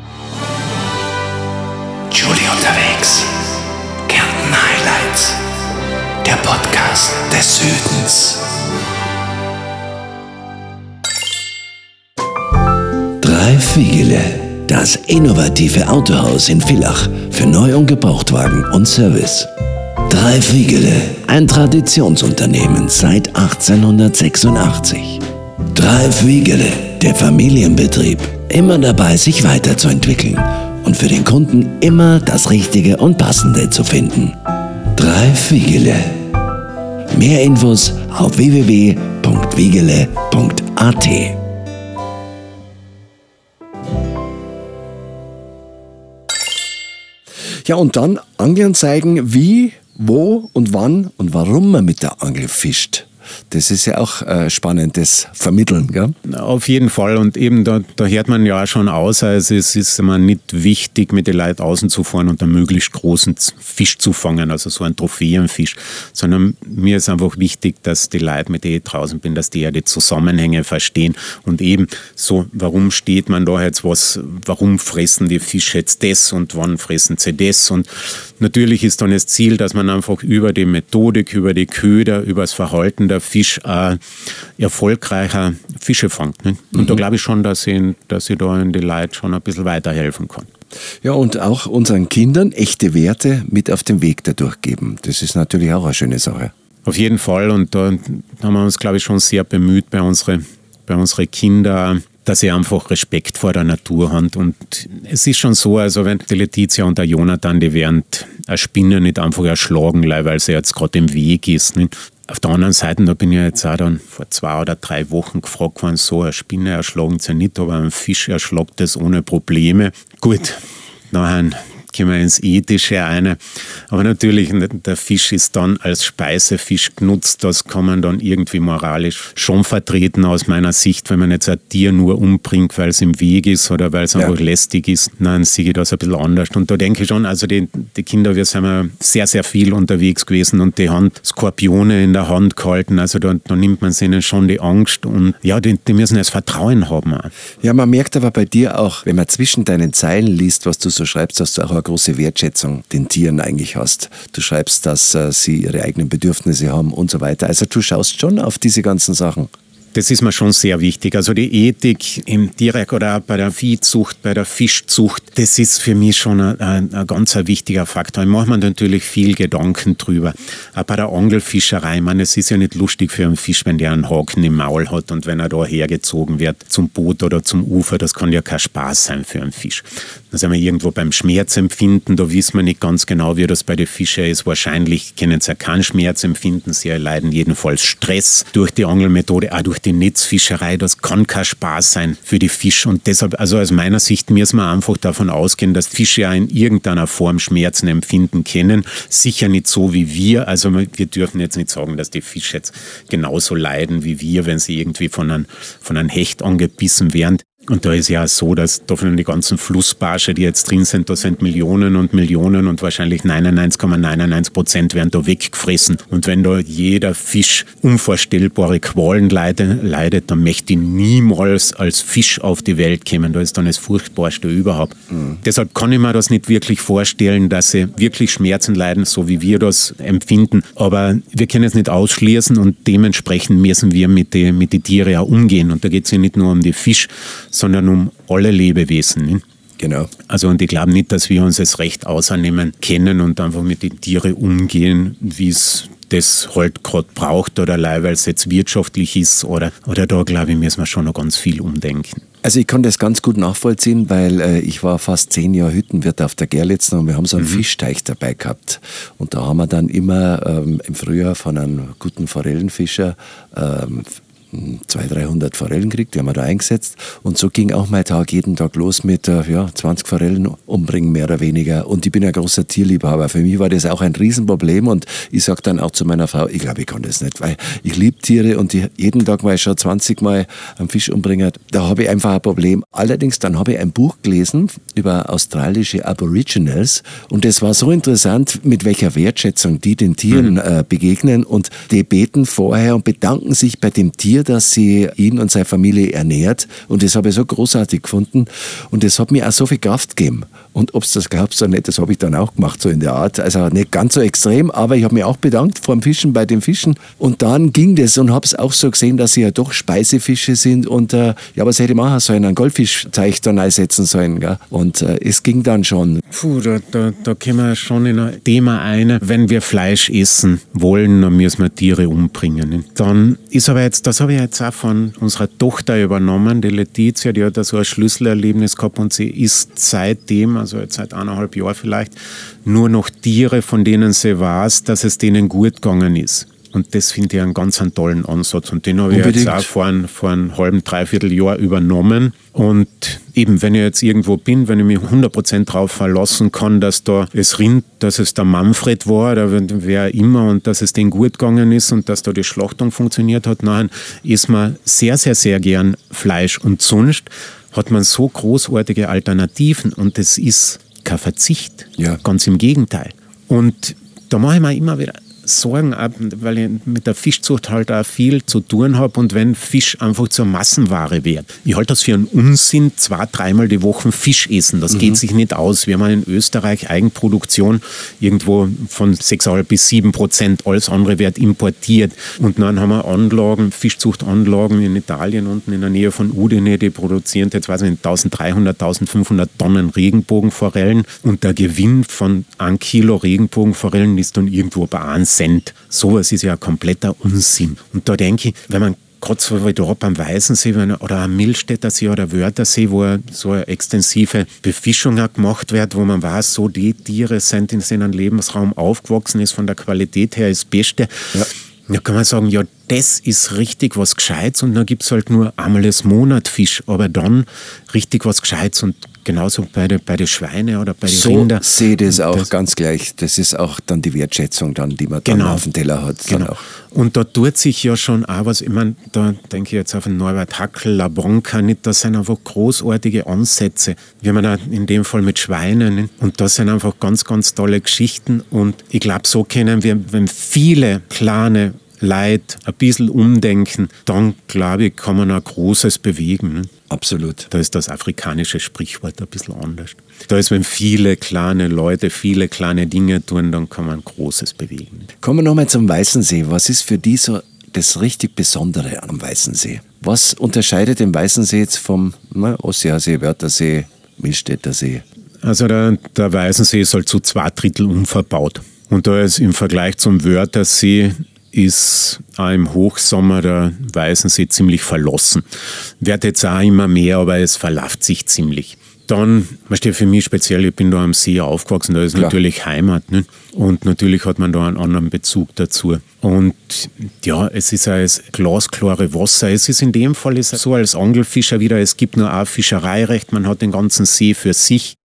Julie unterwegs. Kärnten Highlights. Der Podcast des Südens. Drei Figele, das innovative Autohaus in Villach für Neu- und Gebrauchtwagen und Service. Drei Figele, ein Traditionsunternehmen seit 1886. Drei Figele, der Familienbetrieb, immer dabei, sich weiterzuentwickeln und für den Kunden immer das Richtige und Passende zu finden. Drei Figele. Mehr Infos auf www.figele.at. Ja, und dann Anglern zeigen, wie, wo und wann und warum man mit der Angel fischt. Das ist ja auch spannendes Vermitteln, gell? Auf jeden Fall. Und eben da hört man ja auch schon aus, also es ist immer nicht wichtig, mit den Leuten außen zu fahren und einen möglichst großen Fisch zu fangen, also so einen Trophäenfisch, sondern mir ist einfach wichtig, dass die Leute, mit denen ich draußen bin, dass die ja die Zusammenhänge verstehen und eben so, warum steht man da jetzt was, warum fressen die Fische jetzt das und wann fressen sie das und natürlich ist dann das Ziel, dass man einfach über die Methodik, über die Köder, über das Verhalten der Fisch erfolgreicher Fische fangt. Ne? Und da glaube ich schon, dass ich da in die Leute schon ein bisschen weiterhelfen kann. Ja, und auch unseren Kindern echte Werte mit auf den Weg dadurch geben. Das ist natürlich auch eine schöne Sache. Auf jeden Fall. Und da haben wir uns, glaube ich, schon sehr bemüht bei unseren Kindern, dass sie einfach Respekt vor der Natur haben. Und es ist schon so, also wenn die Letizia und der Jonathan, die werden eine Spinne nicht einfach erschlagen, weil sie jetzt gerade im Weg ist. Nicht? Auf der anderen Seite, da bin ich jetzt auch dann vor 2 oder 3 Wochen gefragt worden, so eine Spinne erschlagen sie nicht, aber ein Fisch erschlagt das ohne Probleme. Gut, nachher gehen wir ins Ethische rein. Aber natürlich, der Fisch ist dann als Speisefisch genutzt. Das kann man dann irgendwie moralisch schon vertreten aus meiner Sicht, wenn man jetzt ein Tier nur umbringt, weil es im Weg ist oder weil es einfach lästig ist. Dann sehe ich das ein bisschen anders. Und da denke ich schon, also die Kinder, wir sind ja sehr, sehr viel unterwegs gewesen und die haben Skorpione in der Hand gehalten. Also da nimmt man ihnen schon die Angst und ja, die müssen das Vertrauen haben. Auch. Ja, man merkt aber bei dir auch, wenn man zwischen deinen Zeilen liest, was du so schreibst, dass du auch eine große Wertschätzung den Tieren eigentlich hast. Du schreibst, dass sie ihre eigenen Bedürfnisse haben und so weiter. Also du schaust schon auf diese ganzen Sachen. Das ist mir schon sehr wichtig. Also die Ethik im Direkt oder auch bei der Viehzucht, bei der Fischzucht, das ist für mich schon ein ganz wichtiger Faktor. Ich mache mir natürlich viel Gedanken drüber. Auch bei der Angelfischerei, ich meine, es ist ja nicht lustig für einen Fisch, wenn der einen Haken im Maul hat und wenn er da hergezogen wird zum Boot oder zum Ufer, das kann ja kein Spaß sein für einen Fisch. Da sind wir irgendwo beim Schmerzempfinden, da wissen wir nicht ganz genau, wie das bei den Fischen ist. Wahrscheinlich können sie ja keinen Schmerz empfinden, sie erleiden jedenfalls Stress durch die Angelmethode, auch durch die Netzfischerei, das kann kein Spaß sein für die Fische und deshalb, also aus meiner Sicht müssen wir einfach davon ausgehen, dass Fische ja in irgendeiner Form Schmerzen empfinden können, sicher nicht so wie wir, also wir dürfen jetzt nicht sagen, dass die Fische jetzt genauso leiden wie wir, wenn sie irgendwie von einem Hecht angebissen werden. Und da ist ja auch so, dass da von den ganzen Flussbarsche, die jetzt drin sind, da sind Millionen und Millionen und wahrscheinlich 99,99% werden da weggefressen. Und wenn da jeder Fisch unvorstellbare Qualen leidet, dann möchte ich niemals als Fisch auf die Welt kommen. Da ist dann das Furchtbarste überhaupt. Deshalb kann ich mir das nicht wirklich vorstellen, dass sie wirklich Schmerzen leiden, so wie wir das empfinden. Aber wir können es nicht ausschließen und dementsprechend müssen wir mit den Tieren auch umgehen. Und da geht es ja nicht nur um die Fisch, sondern um alle Lebewesen. Ne? Genau. Also und ich glaube nicht, dass wir uns das Recht außernehmen können und einfach mit den Tieren umgehen, wie es das halt gerade braucht oder weil es jetzt wirtschaftlich ist oder da glaube ich, müssen wir schon noch ganz viel umdenken. Also ich kann das ganz gut nachvollziehen, weil ich war fast 10 Jahre Hüttenwirt auf der Gerlitzen und wir haben so einen Fischteich dabei gehabt. Und da haben wir dann immer im Frühjahr von einem guten Forellenfischer 200-300 Forellen gekriegt, die haben wir da eingesetzt. Und so ging auch mein Tag jeden Tag los mit 20 Forellen umbringen, mehr oder weniger. Und ich bin ein großer Tierliebhaber. Für mich war das auch ein Riesenproblem. Und ich sage dann auch zu meiner Frau, ich glaube, ich kann das nicht, weil ich liebe Tiere und jeden Tag mal schon 20 Mal einen Fisch umbringen. Da habe ich einfach ein Problem. Allerdings, dann habe ich ein Buch gelesen über australische Aboriginals. Und das war so interessant, mit welcher Wertschätzung die den Tieren begegnen. Und die beten vorher und bedanken sich bei dem Tier, dass sie ihn und seine Familie ernährt. Und das habe ich so großartig gefunden. Und das hat mir auch so viel Kraft gegeben. Und ob es das glaubst oder nicht, das habe ich dann auch gemacht, so in der Art. Also nicht ganz so extrem, aber ich habe mich auch bedankt vor dem Fischen bei den Fischen. Und dann ging das und habe es auch so gesehen, dass sie ja doch Speisefische sind. Und was hätte ich machen sollen? Einen Goldfischteich dann einsetzen sollen. Gell? Und es ging dann schon. Puh, da können wir schon in ein Thema ein. Wenn wir Fleisch essen wollen, dann müssen wir Tiere umbringen. Dann ist aber jetzt, das habe ich jetzt auch von unserer Tochter übernommen, die Letizia, die hat da so ein Schlüsselerlebnis gehabt und sie isst seitdem, also jetzt seit 1,5 Jahren vielleicht, nur noch Tiere, von denen sie weiß, dass es denen gut gegangen ist. Und das finde ich einen ganz tollen Ansatz. Und den habe ich jetzt auch vor einem halben, dreiviertel Jahr übernommen. Und eben, wenn ich jetzt irgendwo bin, wenn ich mich 100% darauf verlassen kann, dass da es Rind, dass es der Manfred war oder wer immer und dass es denen gut gegangen ist und dass da die Schlachtung funktioniert hat, nachher isst man sehr, sehr, sehr gern Fleisch. Und sonst hat man so großartige Alternativen und es ist kein Verzicht. Ja. Ganz im Gegenteil. Und da mache ich mir immer wieder Sorgen ab, weil ich mit der Fischzucht halt auch viel zu tun habe und wenn Fisch einfach zur Massenware wird. Ich halte das für einen Unsinn, 2-3 Mal die Woche Fisch essen. Das geht sich nicht aus. Wir haben in Österreich Eigenproduktion irgendwo von 6,5 bis 7%. Alles andere wird importiert. Und dann haben wir Anlagen, Fischzuchtanlagen in Italien unten in der Nähe von Udine, die produzieren jetzt 1300, 1500 Tonnen Regenbogenforellen und der Gewinn von 1 Kilo Regenbogenforellen ist dann irgendwo bei 1 Cent. Sowas ist ja ein kompletter Unsinn. Und da denke ich, wenn man gerade so wie da am Weißensee oder am Millstätter See oder Wörthersee, wo so eine extensive Befischung auch gemacht wird, wo man weiß, so die Tiere sind in seinem Lebensraum aufgewachsen, ist von der Qualität her das Beste. Ja. Da kann man sagen, ja, das ist richtig was Gescheites und dann gibt es halt nur einmal das Monat Fisch, aber dann richtig was Gescheites und genauso bei den Schweine oder bei den Rindern. So sehe ich das auch ganz gleich. Das ist auch dann die Wertschätzung, dann, die man dann auf dem Teller hat. Genau. Auch. Und da tut sich ja schon auch was, ich meine, da denke ich jetzt auf den Norbert Hackl, La Bronca, nicht, das sind einfach großartige Ansätze, wie man da in dem Fall mit Schweinen, nicht? Und das sind einfach ganz, ganz tolle Geschichten und ich glaube, so können wir, wenn viele kleine Leute ein bisschen umdenken, dann, glaube ich, kann man auch Großes bewegen. Ne? Absolut. Da ist das afrikanische Sprichwort ein bisschen anders. Da ist, wenn viele kleine Leute viele kleine Dinge tun, dann kann man Großes bewegen. Ne? Kommen wir nochmal zum Weißensee. Was ist für die so das richtig Besondere am Weißensee? Was unterscheidet den Weißensee jetzt vom Ossiasee, Wörthersee, Millstätter See? Also der Weißensee ist halt zu 2/3 unverbaut. Und da ist im Vergleich zum Wörthersee ist auch im Hochsommer der Weißensee ziemlich verlassen. Wird jetzt auch immer mehr, aber es verläuft sich ziemlich. Dann, für mich speziell, ich bin da am See aufgewachsen, da ist natürlich Heimat. Ne? Und natürlich hat man da einen anderen Bezug dazu. Und ja, es ist auch das glasklare Wasser. Es ist in dem Fall so als Angelfischer wieder, es gibt nur ein Fischereirecht, man hat den ganzen See für sich.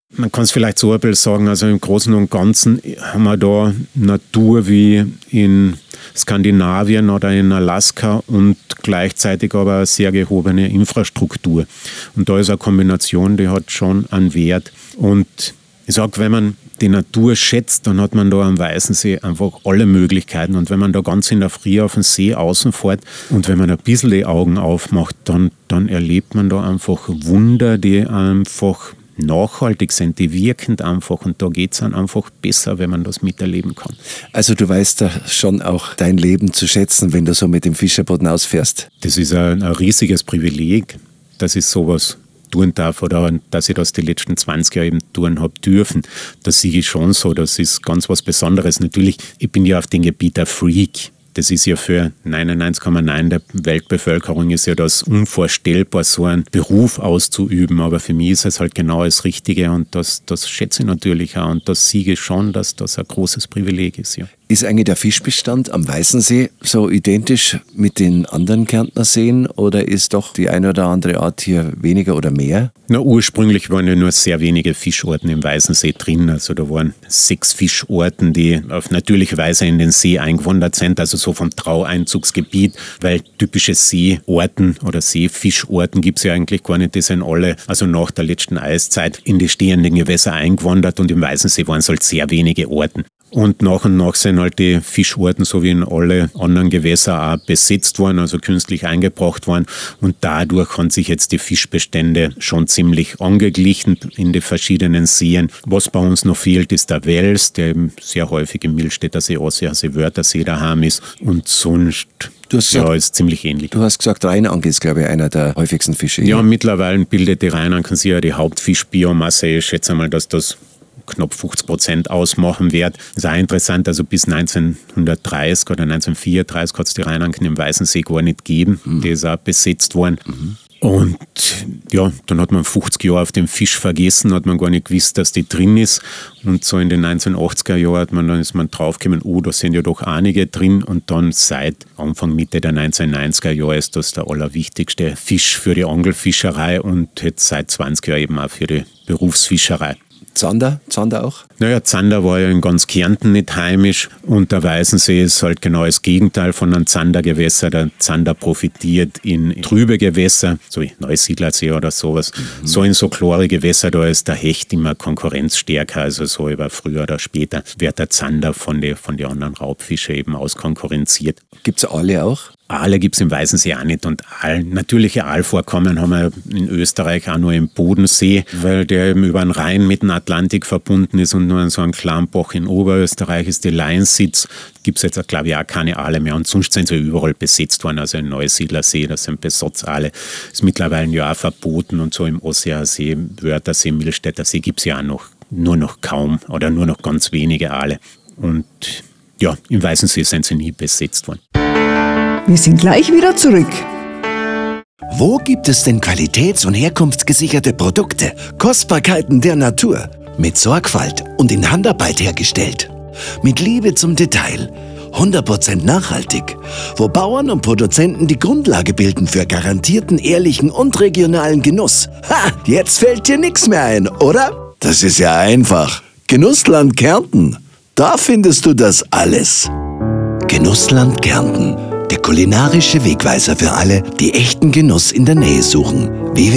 Man kann es vielleicht so ein bisschen sagen, also im Großen und Ganzen haben wir da Natur wie in Skandinavien oder in Alaska und gleichzeitig aber eine sehr gehobene Infrastruktur. Und da ist eine Kombination, die hat schon einen Wert. Und ich sage, wenn man die Natur schätzt, dann hat man da am Weißensee einfach alle Möglichkeiten. Und wenn man da ganz in der Früh auf den See außen fährt und wenn man ein bisschen die Augen aufmacht, dann erlebt man da einfach Wunder, die einfach nachhaltig sind, die wirkend einfach, und da geht es dann einfach besser, wenn man das miterleben kann. Also du weißt da schon auch dein Leben zu schätzen, wenn du so mit dem Fischerboot ausfährst. Das ist ein riesiges Privileg, dass ich sowas tun darf oder dass ich das die letzten 20 Jahre eben tun habe dürfen. Das sehe ich schon so, das ist ganz was Besonderes. Natürlich, ich bin ja auf dem Gebiet ein Freak. Das ist ja für 99,9% der Weltbevölkerung ist ja das unvorstellbar, so einen Beruf auszuüben. Aber für mich ist es halt genau das Richtige und das schätze ich natürlich auch. Und das sehe ich schon, dass das ein großes Privileg ist. Ja. Ist eigentlich der Fischbestand am Weißensee so identisch mit den anderen Kärntner Seen oder ist doch die eine oder andere Art hier weniger oder mehr? Na, ursprünglich waren ja nur sehr wenige Fischorten im Weißensee drin. Also da waren 6 Fischorten, die auf natürliche Weise in den See eingewandert sind, also so vom Traueinzugsgebiet, weil typische Seeorten oder Seefischorten gibt es ja eigentlich gar nicht. Die sind alle, also nach der letzten Eiszeit, in die stehenden Gewässer eingewandert und im Weißensee waren es halt sehr wenige Orten. Und nach sind halt die Fischorten so wie in alle anderen Gewässer auch besetzt worden, also künstlich eingebracht worden. Und dadurch haben sich jetzt die Fischbestände schon ziemlich angeglichen in die verschiedenen Seen. Was bei uns noch fehlt, ist der Wels, der eben sehr häufig im Millstätter See, Ossersee, Wörthersee daheim ist. Und sonst ist ziemlich ähnlich. Du hast gesagt, Rheinanke ist, glaube ich, einer der häufigsten Fische. Ja, mittlerweile bildet die Rheinanke ja die Hauptfischbiomasse. Ich schätze mal, dass das knapp 50% ausmachen wird. Das ist auch interessant, also bis 1930 oder 1934 hat es die Rheinanken im Weißensee gar nicht gegeben. Die ist auch besetzt worden. Und ja, dann hat man 50 Jahre auf den Fisch vergessen, hat man gar nicht gewusst, dass die drin ist. Und so in den 1980er Jahren ist man draufgekommen, da sind ja doch einige drin. Und dann seit Anfang, Mitte der 1990er Jahre ist das der allerwichtigste Fisch für die Angelfischerei und jetzt seit 20 Jahren eben auch für die Berufsfischerei. Zander auch? Naja, Zander war ja in ganz Kärnten nicht heimisch und der Weißensee ist halt genau das Gegenteil von einem Zandergewässer. Der Zander profitiert in trübe Gewässer, so wie Neusiedlersee oder sowas. So in so klare Gewässer, da ist der Hecht immer konkurrenzstärker, also so über früher oder später wird der Zander von den anderen Raubfischen eben auskonkurrenziert. Gibt es Aale auch? Aale gibt es im Weißensee auch nicht und natürliche Aalvorkommen haben wir in Österreich auch nur im Bodensee, weil der eben über den Rhein mit dem Atlantik verbunden ist und nur in so einem kleinen Bach in Oberösterreich ist die Lainsitz. Gibt es jetzt, glaube ich, auch keine Aale mehr und sonst sind sie überall besetzt worden, also in Neusiedlersee, das sind Besatzaale. Ist mittlerweile ja auch verboten und so im Ossersee, Wörthersee, Millstätter See gibt es ja auch nur noch kaum oder nur noch ganz wenige Aale. Und ja, im Weißensee sind sie nie besetzt worden. Wir sind gleich wieder zurück. Wo gibt es denn qualitäts- und herkunftsgesicherte Produkte, Kostbarkeiten der Natur, mit Sorgfalt und in Handarbeit hergestellt, mit Liebe zum Detail, 100% nachhaltig, wo Bauern und Produzenten die Grundlage bilden für garantierten, ehrlichen und regionalen Genuss? Ha, jetzt fällt dir nichts mehr ein, oder? Das ist ja einfach. Genussland Kärnten, da findest du das alles. Genussland Kärnten. Der kulinarische Wegweiser für alle, die echten Genuss in der Nähe suchen.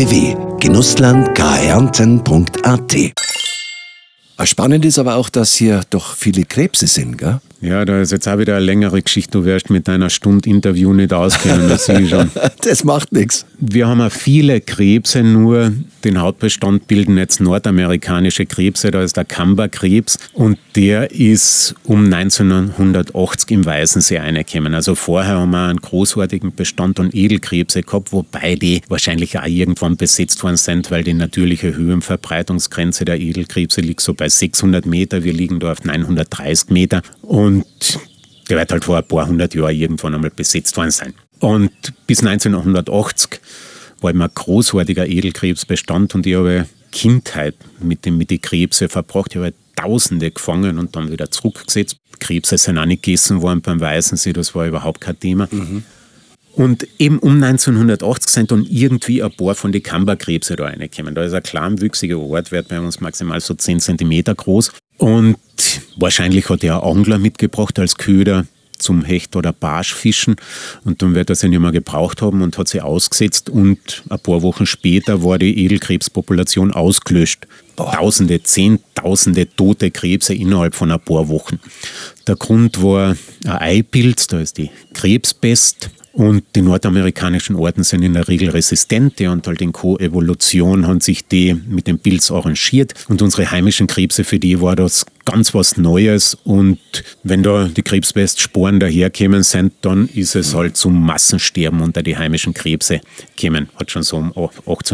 www.genusslandkärnten.at. Spannend ist aber auch, dass hier doch viele Krebse sind, gell? Ja, da ist jetzt auch wieder eine längere Geschichte. Du wirst mit einer Stunde Interview nicht auskennen, das sehe ich schon. Das macht nichts. Wir haben auch viele Krebse, nur den Hauptbestand bilden jetzt nordamerikanische Krebse. Da ist der Kamberkrebs und der ist um 1980 im Weißensee reingekommen. Also vorher haben wir einen großartigen Bestand an Edelkrebse gehabt, wobei die wahrscheinlich auch irgendwann besetzt worden sind, weil die natürliche Höhenverbreitungsgrenze der Edelkrebse liegt so bei 600 Meter. Wir liegen da auf 930 Meter und der wird halt vor ein paar hundert Jahren irgendwann einmal besetzt worden sein. Und bis 1980 war immer ein großartiger Edelkrebsbestand und ich habe Kindheit mit den Krebse verbracht. Ich habe Tausende gefangen und dann wieder zurückgesetzt. Krebse sind auch nicht gegessen worden beim Weißensee, das war überhaupt kein Thema. Und eben um 1980 sind dann irgendwie ein paar von den Kammerkrebse da reingekommen. Da ist ein kleinwüchsiger Ort, wird bei uns maximal so 10 Zentimeter groß. Und wahrscheinlich hat er ein Angler mitgebracht als Köder zum Hecht- oder Barschfischen. Und dann wird er sie nicht mehr gebraucht haben und hat sie ausgesetzt. Und ein paar Wochen später war die Edelkrebspopulation ausgelöscht. Tausende, Zehntausende tote Krebse innerhalb von ein paar Wochen. Der Grund war ein Eipilz, da ist die Krebspest. Und die nordamerikanischen Arten sind in der Regel resistente und halt in Koevolution haben sich die mit dem Pilz arrangiert. Und unsere heimischen Krebse, für die war das ganz was Neues. Und wenn da die Krebspestsporen daherkämen sind, dann ist es halt zum Massensterben unter die heimischen Krebse gekommen. Hat schon so um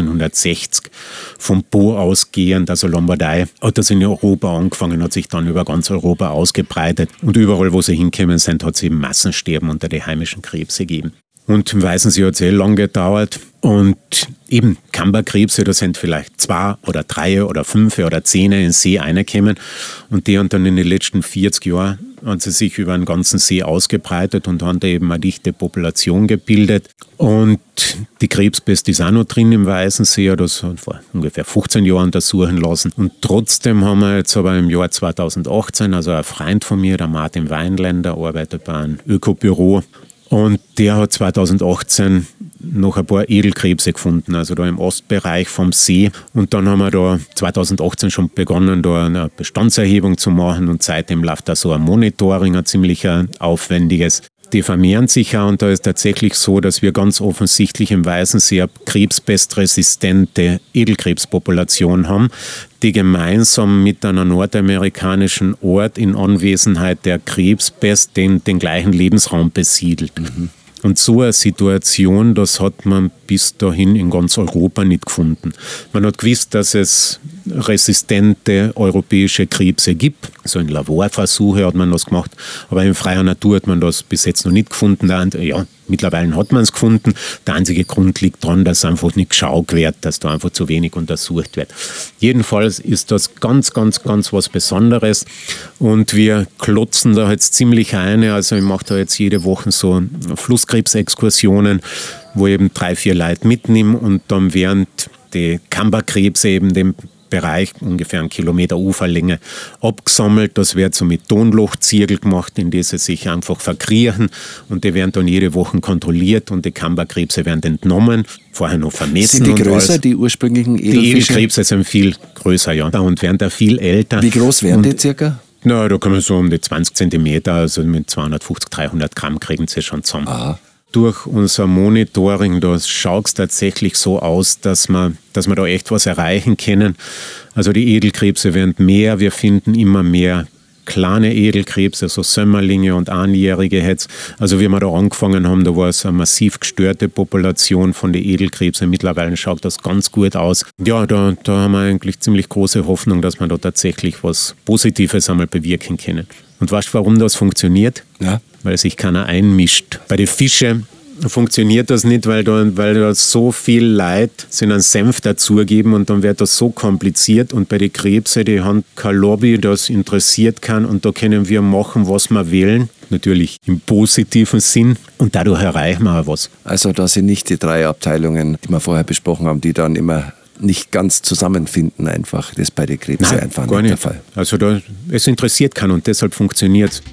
1860 vom Po ausgehend, also Lombardei, hat das in Europa angefangen, hat sich dann über ganz Europa ausgebreitet. Und überall, wo sie hingekommen sind, hat es eben Massensterben unter die heimischen Krebse gegeben. Und im Weißensee hat es lang gedauert. Und eben Kammerkrebse, da sind vielleicht 2 oder 3 oder 5 oder 10 in den See reingekommen. Und die haben dann in den letzten 40 Jahren haben sie sich über den ganzen See ausgebreitet und haben da eben eine dichte Population gebildet. Und die Krebspest ist auch noch drin im Weißensee, das hat vor ungefähr 15 Jahren untersuchen lassen. Und trotzdem haben wir jetzt aber im Jahr 2018, also ein Freund von mir, der Martin Weinländer, arbeitet bei einem Ökobüro. Und der hat 2018 noch ein paar Edelkrebse gefunden, also da im Ostbereich vom See. Und dann haben wir da 2018 schon begonnen, da eine Bestandserhebung zu machen. Und seitdem läuft da so ein Monitoring, ein ziemlich aufwendiges. Die vermehren sich ja und da ist tatsächlich so, dass wir ganz offensichtlich im Weißensee eine krebspestresistente Edelkrebspopulation haben, die gemeinsam mit einer nordamerikanischen Art in Anwesenheit der Krebspest den gleichen Lebensraum besiedelt. Und so eine Situation, das hat man bis dahin in ganz Europa nicht gefunden. Man hat gewusst, dass es resistente europäische Krebse gibt. So in Laborversuche hat man das gemacht, aber in freier Natur hat man das bis jetzt noch nicht gefunden. Ja, mittlerweile hat man es gefunden. Der einzige Grund liegt daran, dass einfach nicht geschaut wird, dass da einfach zu wenig untersucht wird. Jedenfalls ist das ganz, ganz, ganz was Besonderes und wir klotzen da jetzt ziemlich eine. Also ich mache da jetzt jede Woche so Flusskrebsexkursionen, wo ich eben 3, 4 Leute mitnehme und dann während die Kammerkrebse eben den Bereich, ungefähr 1 Kilometer Uferlänge, abgesammelt. Das wird so mit Tonlochzirkel gemacht, in die sie sich einfach verkriechen und die werden dann jede Woche kontrolliert und die Kammerkrebse werden entnommen, vorher noch vermessen. Sind die größer, die ursprünglichen Edelfische? Die Edelkrebse sind viel größer, ja, und werden da viel älter. Wie groß werden die circa? Na, da kann man so um die 20 Zentimeter, also mit 250, 300 Gramm kriegen sie schon zusammen. Aha. Durch unser Monitoring, da schaut es tatsächlich so aus, dass wir da echt was erreichen können. Also die Edelkrebse werden mehr, wir finden immer mehr kleine Edelkrebse, so Sömmerlinge und Einjährige jetzt. Also wie wir da angefangen haben, da war es eine massiv gestörte Population von den Edelkrebsen. Mittlerweile schaut das ganz gut aus. Ja, da haben wir eigentlich ziemlich große Hoffnung, dass wir da tatsächlich was Positives einmal bewirken können. Und weißt du, warum das funktioniert? Ja. Weil sich keiner einmischt. Bei den Fischen funktioniert das nicht, weil da so viel Leid sind einen Senf dazugeben und dann wird das so kompliziert. Und bei den Krebsen, die haben kein Lobby, das interessiert kann und da können wir machen, was wir wählen. Natürlich im positiven Sinn und dadurch erreichen wir auch was. Also da sind nicht die 3 Abteilungen, die wir vorher besprochen haben, die dann immer nicht ganz zusammenfinden einfach. Das ist bei den Krebsen einfach nicht der Fall. Also es interessiert keinen und deshalb funktioniert es.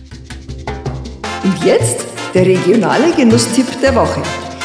Und jetzt der regionale Genusstipp der Woche.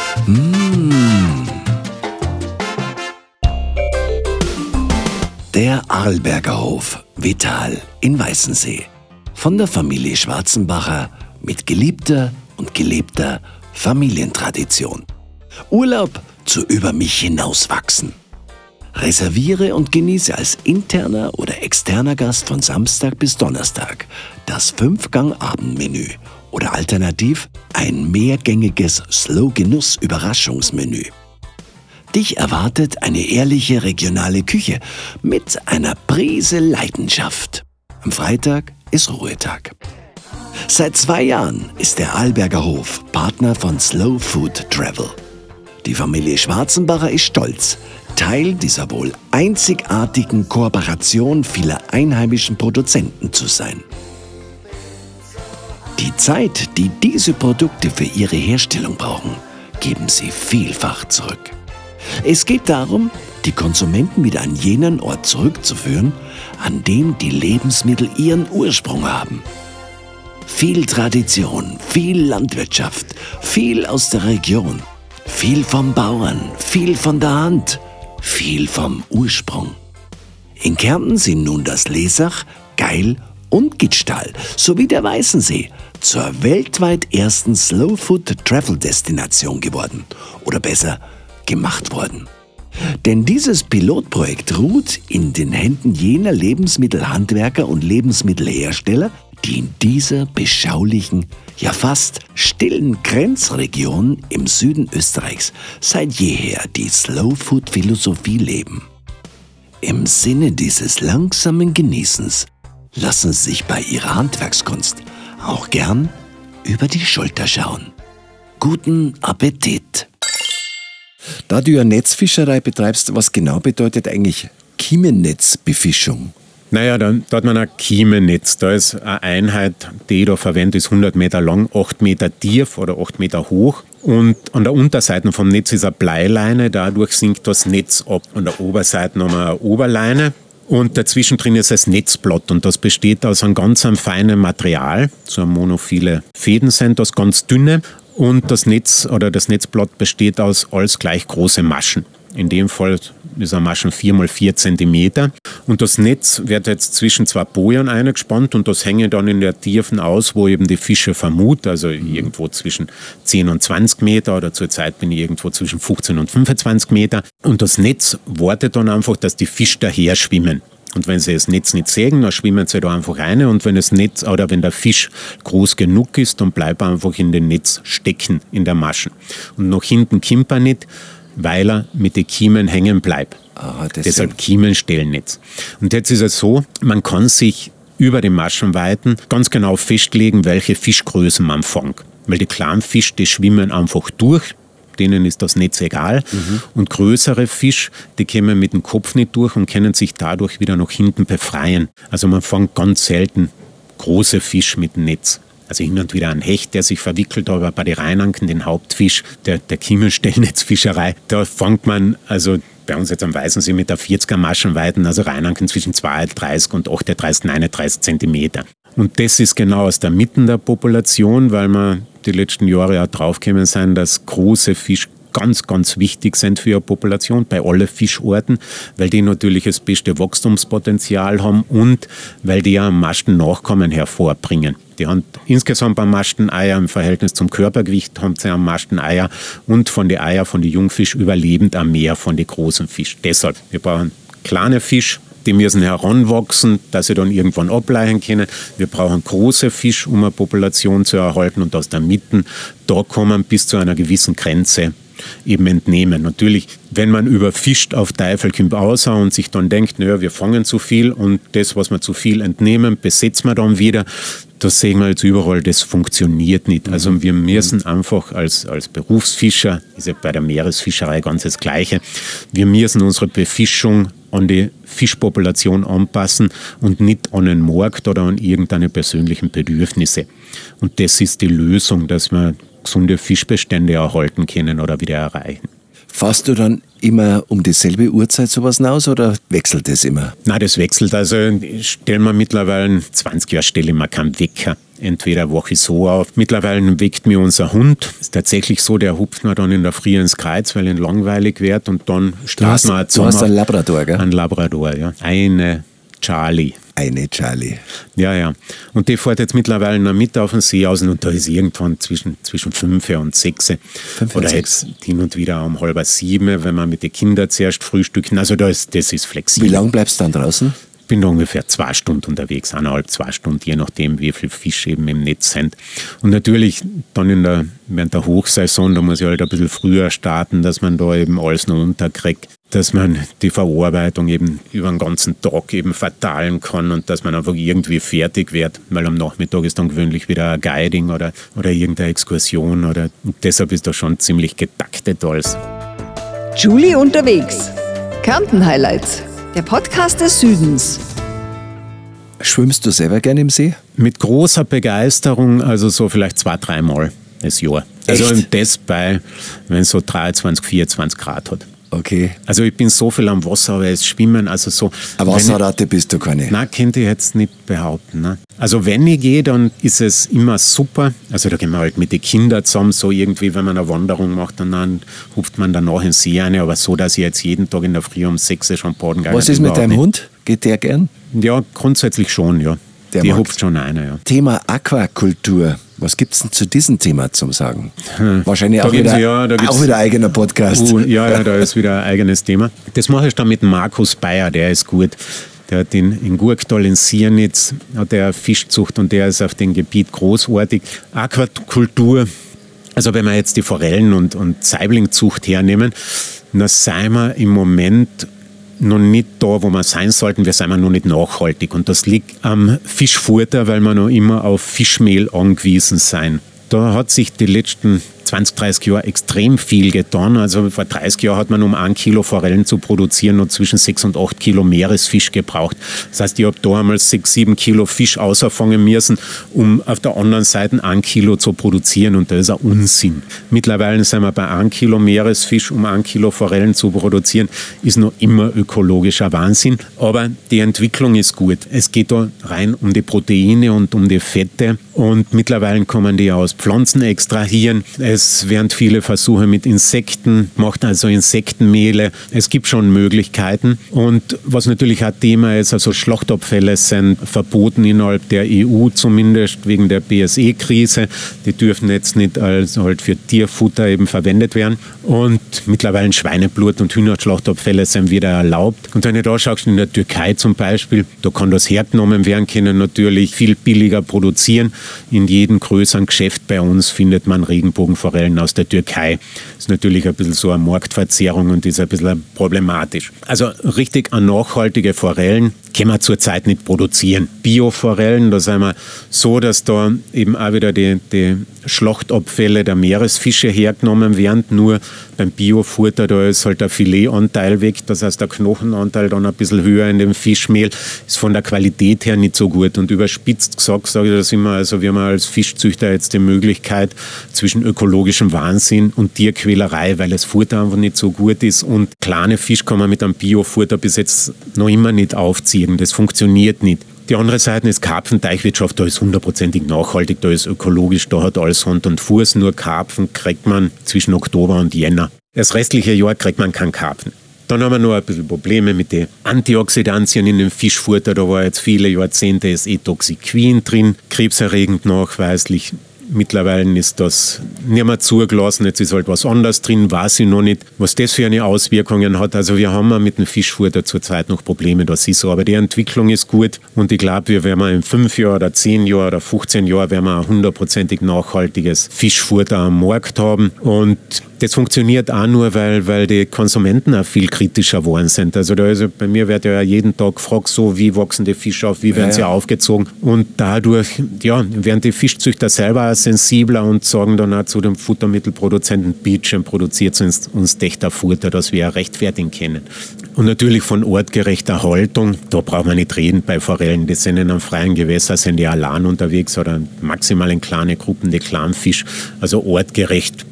Der Arlberger Hof, Vital in Weißensee. Von der Familie Schwarzenbacher mit geliebter und gelebter Familientradition. Urlaub zu über mich hinauswachsen. Reserviere und genieße als interner oder externer Gast von Samstag bis Donnerstag das 5-Gang-Abendmenü oder alternativ ein mehrgängiges Slow-Genuss-Überraschungsmenü. Dich erwartet eine ehrliche regionale Küche mit einer Prise Leidenschaft. Am Freitag ist Ruhetag. Seit 2 Jahren ist der Arlberger Hof Partner von Slow Food Travel. Die Familie Schwarzenbacher ist stolz, Teil dieser wohl einzigartigen Kooperation vieler einheimischen Produzenten zu sein. Die Zeit, die diese Produkte für ihre Herstellung brauchen, geben sie vielfach zurück. Es geht darum, die Konsumenten wieder an jenen Ort zurückzuführen, an dem die Lebensmittel ihren Ursprung haben. Viel Tradition, viel Landwirtschaft, viel aus der Region, viel vom Bauern, viel von der Hand, viel vom Ursprung. In Kärnten sind nun das Lesach, Geil und Gitschtal sowie der Weißensee zur weltweit ersten Slow-Food-Travel-Destination geworden. Oder besser, gemacht worden. Denn dieses Pilotprojekt ruht in den Händen jener Lebensmittelhandwerker und Lebensmittelhersteller, die in dieser beschaulichen, ja fast stillen Grenzregion im Süden Österreichs seit jeher die Slow-Food-Philosophie leben. Im Sinne dieses langsamen Genießens lassen Sie sich bei Ihrer Handwerkskunst auch gern über die Schulter schauen. Guten Appetit! Da du ja Netzfischerei betreibst, was genau bedeutet eigentlich Kiemennetzbefischung? Naja, da hat man ein Kiemennetz. Da ist eine Einheit, die ich da verwende, ist 100 Meter lang, 8 Meter tief oder 8 Meter hoch. Und an der Unterseite vom Netz ist eine Bleileine, dadurch sinkt das Netz ab. An der Oberseite haben wir eine Oberleine. Und dazwischen drin ist das Netzblatt und das besteht aus einem ganz feinen Material, so monophile Fäden sind das, ganz dünne. Und das Netz oder das Netzblatt besteht aus alles gleich große Maschen. In dem Fall ist eine Maschen 4x4 cm. Und das Netz wird jetzt zwischen zwei Bojen eingespannt und das hänge dann in der Tiefen aus, wo eben die Fische vermuten, also irgendwo zwischen 10 und 20 Meter oder zurzeit bin ich irgendwo zwischen 15 und 25 Meter. Und das Netz wartet dann einfach, dass die Fische daher schwimmen. Und wenn sie das Netz nicht sehen, dann schwimmen sie da einfach rein. Und wenn das Netz oder wenn der Fisch groß genug ist, dann bleibt er einfach in dem Netz stecken, in der Maschen. Und nach hinten kommt er nicht, weil er mit den Kiemen hängen bleibt. Deshalb Kiemenstellennetz. Und jetzt ist es so, man kann sich über die Maschenweiten ganz genau festlegen, welche Fischgrößen man fängt. Weil die kleinen Fische, die schwimmen einfach durch. Denen ist das Netz egal. Und größere Fische, die kommen mit dem Kopf nicht durch und können sich dadurch wieder nach hinten befreien. Also man fängt ganz selten große Fische mit dem Netz. Also hin und wieder ein Hecht, der sich verwickelt, aber bei den Rheinanken, den Hauptfisch der Kiemenstellnetzfischerei, da fängt man, also bei uns jetzt am Weißensee mit der 40er Maschenweiten, also Rheinanken zwischen 32 und 38, 39 Zentimeter. Und das ist genau aus der Mitte der Population, weil wir die letzten Jahre auch draufgekommen sind, dass große Fische ganz, ganz wichtig sind für ihre Population, bei allen Fischarten, weil die natürlich das beste Wachstumspotenzial haben und weil die ja am meisten Nachkommen hervorbringen. Die haben insgesamt am meisten Eier im Verhältnis zum Körpergewicht, haben sie am meisten Eier und von den Eier von den Jungfisch überlebend am mehr von den großen Fisch. Deshalb, wir brauchen kleine Fisch, die müssen heranwachsen, dass sie dann irgendwann ableihen können. Wir brauchen große Fisch, um eine Population zu erhalten und aus der Mitte, da kann man bis zu einer gewissen Grenze eben entnehmen. Natürlich, wenn man überfischt auf Teufel kommt raus und sich dann denkt, naja, wir fangen zu viel und das, was wir zu viel entnehmen, besetzen wir dann wieder. Das sehen wir jetzt überall, das funktioniert nicht. Also wir müssen einfach als Berufsfischer, ist ja bei der Meeresfischerei ganz das Gleiche, wir müssen unsere Befischung an die Fischpopulation anpassen und nicht an den Markt oder an irgendeine persönlichen Bedürfnisse. Und das ist die Lösung, dass wir gesunde Fischbestände erhalten können oder wieder erreichen. Fährst du dann immer um dieselbe Uhrzeit sowas hinaus oder wechselt das immer? Nein, das wechselt. Also stellen wir mittlerweile, 20 Jahre stelle ich mir keinen Wecker. Entweder wache ich so auf. Mittlerweile weckt mir unser Hund. Es ist tatsächlich so, der hupft mir dann in der Früh ins Kreuz, weil ihn langweilig wird und dann starten wir zusammen. Du hast einen Labrador, gell? Ein Labrador, ja. Eine Charlie. Ja. Und die fährt jetzt mittlerweile in der Mitte auf den See aus und da ist irgendwann zwischen 5 und 6. Oder jetzt hin und wieder um 6:30, wenn wir mit den Kindern zuerst frühstücken. Also das ist flexibel. Wie lange bleibst du dann draußen? Ich bin da ungefähr 2 Stunden unterwegs, 1,5, 2 Stunden, je nachdem, wie viele Fische eben im Netz sind. Und natürlich dann während der Hochsaison, da muss ich halt ein bisschen früher starten, dass man da eben alles noch unterkriegt, dass man die Verarbeitung eben über den ganzen Tag eben verteilen kann und dass man einfach irgendwie fertig wird, weil am Nachmittag ist dann gewöhnlich wieder ein Guiding oder irgendeine Exkursion und deshalb ist da schon ziemlich getaktet alles. Julie unterwegs. Kärnten Highlights. Der Podcast des Südens. Schwimmst du selber gerne im See? Mit großer Begeisterung, also so vielleicht 2-3 Mal. das Jahr. Also Echt? und das wenn es so 23, 24 Grad hat. Okay. Also ich bin so viel am Wasser, aber es Schwimmen, also so... Eine Wasserratte bist du keine? Nein, könnte ich jetzt nicht behaupten. Ne? Also wenn ich gehe, dann ist es immer super. Also da gehen wir halt mit den Kindern zusammen, so irgendwie, wenn man eine Wanderung macht, und dann hupft man danach in den See rein, aber so, dass ich jetzt jeden Tag in der Früh um 6 Uhr schon baden gehe. Was ist mit deinem Hund? Geht der gern? Ja, grundsätzlich schon, ja. Die hupft schon eine, ja. Thema Aquakultur. Was gibt es denn zu diesem Thema zum Sagen? Wahrscheinlich auch wieder eigener Podcast. Da ist wieder ein eigenes Thema. Das mache ich dann mit Markus Bayer, der ist gut. Der hat in Gurktal in Siernitz hat der Fischzucht und der ist auf dem Gebiet großartig. Aquakultur, also wenn wir jetzt die Forellen- und Saiblingzucht hernehmen, dann sind wir im Moment noch nicht da, wo wir sein sollten. Wir sind noch nicht nachhaltig. Und das liegt am Fischfutter, weil wir noch immer auf Fischmehl angewiesen sind. Da hat sich die letzten 20, 30 Jahre extrem viel getan. Also vor 30 Jahren hat man, um 1 Kilo Forellen zu produzieren, noch zwischen 6 und 8 Kilo Meeresfisch gebraucht. Das heißt, ich habe da einmal 6, 7 Kilo Fisch außerfangen müssen, um auf der anderen Seite 1 Kilo zu produzieren. Und das ist ein Unsinn. Mittlerweile sind wir bei 1 Kilo Meeresfisch, um 1 Kilo Forellen zu produzieren, ist noch immer ökologischer Wahnsinn. Aber die Entwicklung ist gut. Es geht da rein um die Proteine und um die Fette. Und mittlerweile kann man die aus Pflanzen extrahieren. Es werden viele Versuche mit Insekten gemacht, also Insektenmehle. Es gibt schon Möglichkeiten. Und was natürlich ein Thema ist, also Schlachtabfälle sind verboten innerhalb der EU, zumindest wegen der BSE-Krise. Die dürfen jetzt nicht als halt für Tierfutter eben verwendet werden. Und mittlerweile Schweineblut und Hühnerschlachtabfälle sind wieder erlaubt. Und wenn du da schaust, in der Türkei zum Beispiel, da kann das hergenommen werden, können natürlich viel billiger produzieren. In jedem größeren Geschäft bei uns findet man Regenbogenforellen aus der Türkei. Das ist natürlich ein bisschen so eine Marktverzerrung und ist ein bisschen problematisch. Also richtig an nachhaltige Forellen können wir zurzeit nicht produzieren. Bioforellen, da sind wir so, dass da eben auch wieder die Schlachtabfälle der Meeresfische hergenommen werden. Nur beim Biofutter, da ist halt der Filetanteil weg. Das heißt, der Knochenanteil dann ein bisschen höher in dem Fischmehl. Ist von der Qualität her nicht so gut. Und überspitzt gesagt, sage ich das immer, also wir haben als Fischzüchter jetzt die Möglichkeit zwischen ökologischem Wahnsinn und Tierquälerei, weil das Futter einfach nicht so gut ist. Und kleine Fisch kann man mit einem Biofutter bis jetzt noch immer nicht aufziehen. Das funktioniert nicht. Die andere Seite ist Karpfenteichwirtschaft, da ist 100%ig nachhaltig, da ist ökologisch, da hat alles Hand und Fuß. Nur Karpfen kriegt man zwischen Oktober und Jänner. Das restliche Jahr kriegt man keinen Karpfen. Dann haben wir noch ein bisschen Probleme mit den Antioxidantien in dem Fischfutter. Da war jetzt viele Jahrzehnte das Etoxiquin drin, krebserregend nachweislich. Mittlerweile ist das nicht mehr zugelassen, jetzt ist halt was anderes drin, weiß ich noch nicht, was das für eine Auswirkungen hat. Also wir haben mit dem Fischfutter zurzeit noch Probleme, das ist so, aber die Entwicklung ist gut und ich glaube, wir werden in 5 Jahren oder 10 Jahren oder 15 Jahren werden wir ein 100%ig nachhaltiges Fischfutter am Markt haben und das funktioniert auch nur, weil die Konsumenten auch viel kritischer geworden sind. Also bei mir wird ja jeden Tag gefragt, so wie wachsen die Fische auf, wie werden sie aufgezogen und dadurch werden die Fischzüchter selber auch sensibler und sagen dann auch zu dem Futtermittelproduzenten, bitte produziert uns echter Futter, das wir rechtfertigen können. Und natürlich von artgerechter Haltung, da braucht man nicht reden bei Forellen, die sind in einem freien Gewässer, sind die allein unterwegs oder maximal in kleine Gruppen, die Clanfisch, also artgerecht.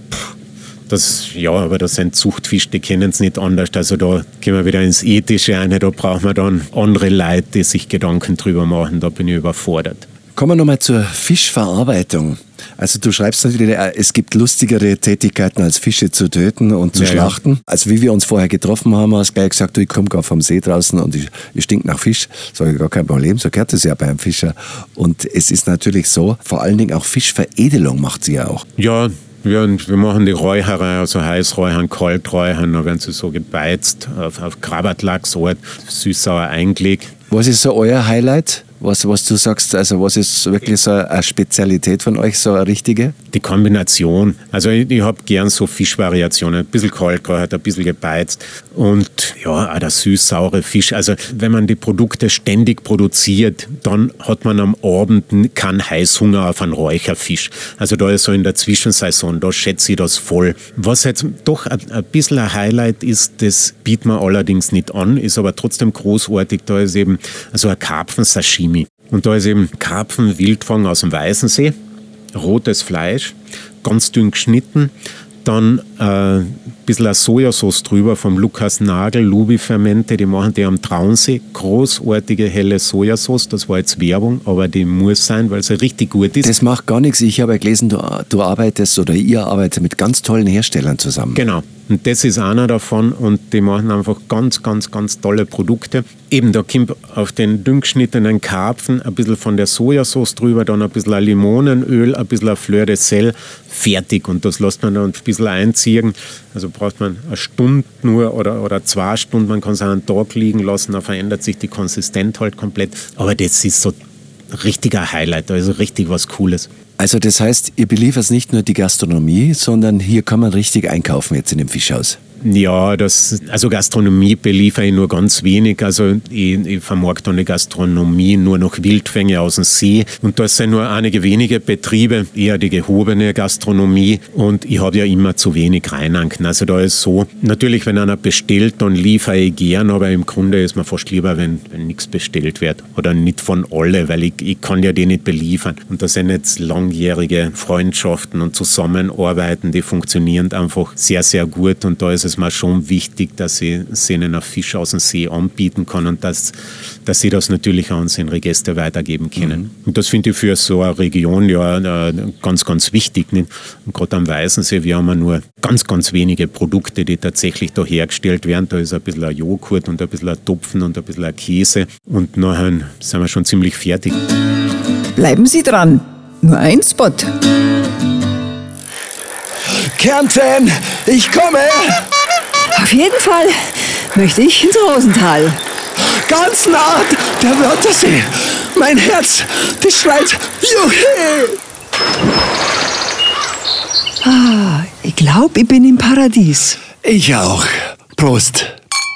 Aber das sind Zuchtfisch, die kennen es nicht anders. Also da gehen wir wieder ins Ethische rein, da brauchen wir dann andere Leute, die sich Gedanken drüber machen, da bin ich überfordert. Kommen wir nochmal zur Fischverarbeitung. Also du schreibst natürlich, es gibt lustigere Tätigkeiten als Fische zu töten und zu schlachten. Also wie wir uns vorher getroffen haben, hast du gleich gesagt, ich komme gerade vom See draußen und ich stink nach Fisch. Sage ich, gar kein Problem, so gehört es ja beim Fischer. Und es ist natürlich so, vor allen Dingen auch Fischveredelung macht sie ja auch. Ja, wir machen die Räucherei, also Heißräuchern, Kalträuchern, da werden sie so gebeizt, auf Krabatlachsart, süß-sauer eingelegt. Was ist so euer Highlight? Was du sagst, also was ist wirklich so eine Spezialität von euch, so eine richtige? Die Kombination. Also ich habe gern so Fischvariationen, ein bisschen kaltgeräuchert, ein bisschen gebeizt und auch der süß-saure Fisch. Also wenn man die Produkte ständig produziert, dann hat man am Abend keinen Heißhunger auf einen Räucherfisch. Also da ist so in der Zwischensaison, da schätze ich das voll. Was jetzt doch ein bisschen ein Highlight ist, das bietet man allerdings nicht an, ist aber trotzdem großartig, da ist eben also ein Karpfen-Sashimi. Und da ist eben Karpfen-Wildfang aus dem Weißensee. rotes Fleisch, ganz dünn geschnitten, dann ein bisschen Sojasauce drüber vom Lukas Nagel, Lubi-Fermente, die machen die am Traunsee, großartige helle Sojasauce, das war jetzt Werbung, aber die muss sein, weil sie richtig gut ist. Das macht gar nichts, ich habe ja gelesen, du arbeitest oder ihr arbeitet mit ganz tollen Herstellern zusammen. Genau, und das ist einer davon und die machen einfach ganz, ganz, ganz tolle Produkte. Eben, da kommt auf den dünn geschnittenen Karpfen ein bisschen von der Sojasauce drüber, dann ein bisschen ein Limonenöl, ein bisschen ein Fleur de Sel, fertig. Und das lässt man dann ein bisschen einziehen. Also braucht man eine Stunde nur oder 2 Stunden, man kann es einen Tag liegen lassen, dann verändert sich die Konsistenz halt komplett. Aber das ist so ein richtiger Highlight, also richtig was Cooles. Also das heißt, ihr beliefert nicht nur die Gastronomie, sondern hier kann man richtig einkaufen jetzt in dem Fischhaus. Ja, also Gastronomie beliefere ich nur ganz wenig. Also ich vermarkte eine Gastronomie nur noch Wildfänge aus dem See. Und das sind nur einige wenige Betriebe, eher die gehobene Gastronomie. Und ich habe ja immer zu wenig Reinanken. Also da ist so, natürlich, wenn einer bestellt, dann liefere ich gern, aber im Grunde ist mir fast lieber, wenn nichts bestellt wird. Oder nicht von alle, weil ich kann ja die nicht beliefern. Und das sind jetzt langjährige Freundschaften und Zusammenarbeiten, die funktionieren einfach sehr, sehr gut. Und da ist es mir schon wichtig, dass ich ihnen einen Fisch aus dem See anbieten kann und dass sie das natürlich an unsere Gäste weitergeben können. Und das finde ich für so eine Region ja ganz, ganz wichtig. Nicht? Und gerade am Weißensee, wir haben ja nur ganz, ganz wenige Produkte, die tatsächlich da hergestellt werden. Da ist ein bisschen ein Joghurt und ein bisschen ein Topfen und ein bisschen ein Käse. Und nachher sind wir schon ziemlich fertig. Bleiben Sie dran. Nur ein Spot. Kärnten, ich komme! Auf jeden Fall möchte ich ins Rosental. Ganz nah, der Wörthersee. Mein Herz, das schreit Juhu! Ich glaube, ich bin im Paradies. Ich auch. Prost.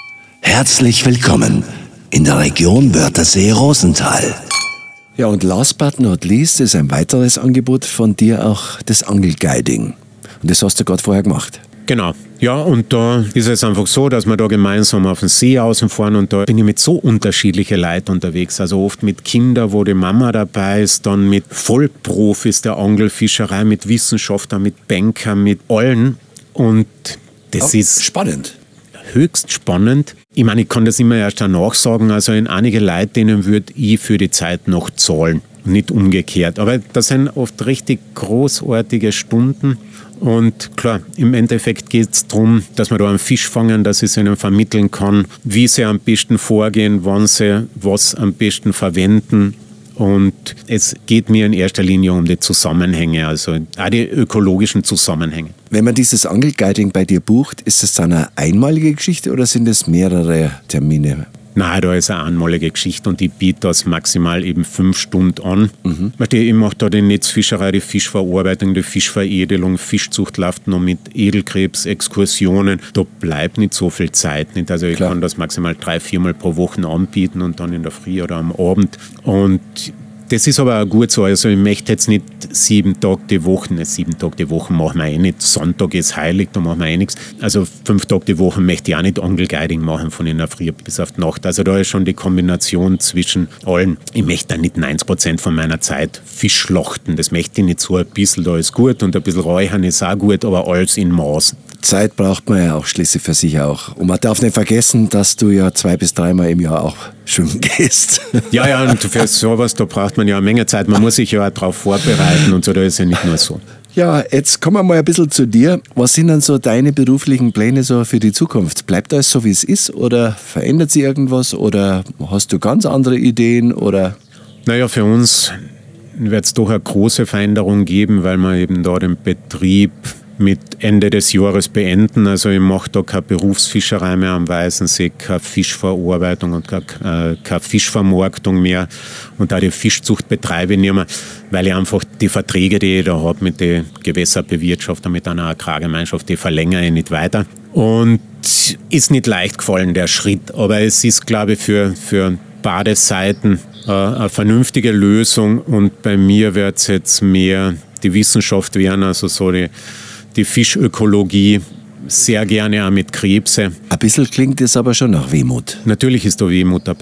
Herzlich willkommen in der Region Wörthersee-Rosental. Ja, und last but not least ist ein weiteres Angebot von dir auch das Angelguiding. Und das hast du gerade vorher gemacht. Genau. Ja, und da ist es einfach so, dass wir da gemeinsam auf den See außen fahren und da bin ich mit so unterschiedlichen Leuten unterwegs. Also oft mit Kindern, wo die Mama dabei ist, dann mit Vollprofis der Angelfischerei, mit Wissenschaftlern, mit Bankern, mit allen. Und das ist spannend. Höchst spannend. Ich meine, ich kann das immer erst danach sagen. Also in einige Leute, denen würde ich für die Zeit noch zahlen, nicht umgekehrt. Aber das sind oft richtig großartige Stunden. Und klar, im Endeffekt geht es darum, dass wir da einen Fisch fangen, dass ich es ihnen vermitteln kann, wie sie am besten vorgehen, wann sie was am besten verwenden. Und es geht mir in erster Linie um die Zusammenhänge, also auch die ökologischen Zusammenhänge. Wenn man dieses Angelguiding bei dir bucht, ist das dann eine einmalige Geschichte oder sind es mehrere Termine? Nein, da ist eine einmalige Geschichte und ich biete das maximal eben 5 Stunden an. Ich mache da die Netzfischerei, die Fischverarbeitung, die Fischveredelung, Fischzucht läuft noch mit Edelkrebs, Exkursionen. Da bleibt nicht so viel Zeit. Nicht? Also ich kann das maximal 3-4 Mal pro Woche anbieten und dann in der Früh oder am Abend. Und das ist aber auch gut so. Also ich möchte jetzt nicht 7 Tage die Woche, 7 Tage die Woche machen wir nicht. Sonntag ist heilig, da machen wir nichts. Also 5 Tage die Woche möchte ich auch nicht Angelguiding machen, von in der Früh bis auf die Nacht. Also da ist schon die Kombination zwischen allen. Ich möchte da nicht 90% von meiner Zeit Fisch schlachten. Das möchte ich nicht so ein bisschen, da ist gut und ein bisschen räuchern ist auch gut, aber alles in Maß. Zeit braucht man ja auch schließlich für sich auch. Und man darf nicht vergessen, dass du ja 2 bis 3 Mal im Jahr auch schwimmen gehst. Ja, und für sowas, da braucht man ja eine Menge Zeit. Man muss sich ja auch darauf vorbereiten und so, da ist ja nicht nur so. Ja, jetzt kommen wir mal ein bisschen zu dir. Was sind denn so deine beruflichen Pläne so für die Zukunft? Bleibt alles so, wie es ist oder verändert sich irgendwas oder hast du ganz andere Ideen oder? Naja, für uns wird es doch eine große Veränderung geben, weil wir eben da den Betrieb mit Ende des Jahres beenden. Also ich mache da keine Berufsfischerei mehr am Weißensee, keine Fischverarbeitung und keine Fischvermarktung mehr. Und auch die Fischzucht betreibe ich nicht mehr, weil ich einfach die Verträge, die ich da habe mit den Gewässerbewirtschaftern, mit einer Agrargemeinschaft, die verlängere ich nicht weiter. Und ist nicht leicht gefallen, der Schritt. Aber es ist, glaube ich, für beide Seiten eine vernünftige Lösung. Und bei mir wird es jetzt mehr die Wissenschaft werden, also so die Fischökologie, sehr gerne auch mit Krebse. Ein bisschen klingt es aber schon nach Wehmut. Natürlich ist da Wehmut dabei.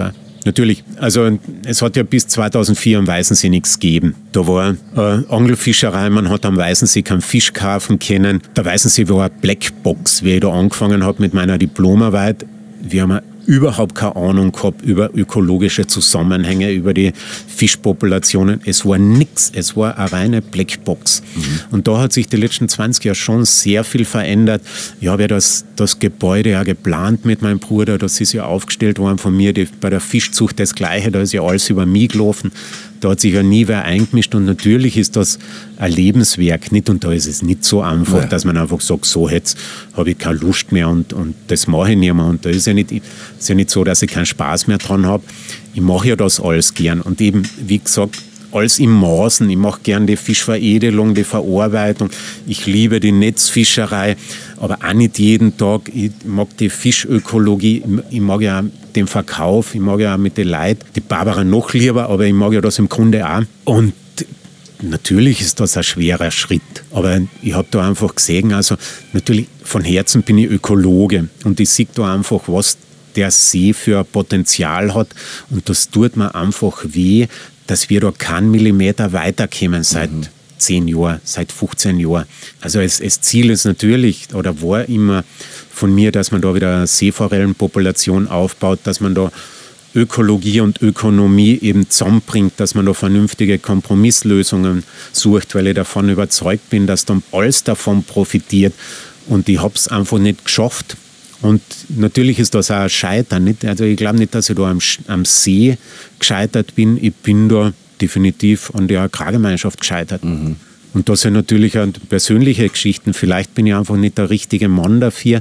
natürlich. Also es hat ja bis 2004 am Weißensee nichts gegeben. Da war Angelfischerei, man hat am Weißensee keinen Fisch kaufen können. Der Weißensee war eine Blackbox, wie ich da angefangen habe mit meiner Diplomarbeit. Wir haben überhaupt keine Ahnung gehabt über ökologische Zusammenhänge, über die Fischpopulationen. Es war nichts, es war eine reine Blackbox. Und da hat sich die letzten 20 Jahre schon sehr viel verändert. Ich habe ja das Gebäude ja geplant mit meinem Bruder, das ist ja aufgestellt worden von mir, bei der Fischzucht das Gleiche, da ist ja alles über mich gelaufen. Da hat sich ja nie wer eingemischt und natürlich ist das ein Lebenswerk nicht und da ist es nicht so einfach, dass man einfach sagt, so jetzt habe ich keine Lust mehr und das mache ich nicht mehr und da ist ja nicht so, dass ich keinen Spaß mehr dran habe. Ich mache ja das alles gern und eben, wie gesagt, alles im Maßen. Ich mache gern die Fischveredelung, die Verarbeitung. Ich liebe die Netzfischerei, aber auch nicht jeden Tag. Ich mag die Fischökologie, ich mag ja auch den Verkauf, ich mag ja auch mit den Leuten, die Barbara noch lieber, aber ich mag ja das im Grunde auch. Und natürlich ist das ein schwerer Schritt, aber ich habe da einfach gesehen, also natürlich von Herzen bin ich Ökologe und ich sehe da einfach, was der See für ein Potenzial hat und das tut mir einfach weh, dass wir da keinen Millimeter weiterkommen seit 10 Jahren, seit 15 Jahren. Also das Ziel ist natürlich, oder war immer von mir, dass man da wieder eine Seeforellenpopulation aufbaut, dass man da Ökologie und Ökonomie eben zusammenbringt, dass man da vernünftige Kompromisslösungen sucht, weil ich davon überzeugt bin, dass dann alles davon profitiert. Und ich habe es einfach nicht geschafft. Und natürlich ist das auch ein Scheitern. Nicht? Also ich glaube nicht, dass ich da am See gescheitert bin. Ich bin da definitiv an der Agrargemeinschaft gescheitert. Und das sind natürlich auch persönliche Geschichten. Vielleicht bin ich einfach nicht der richtige Mann dafür.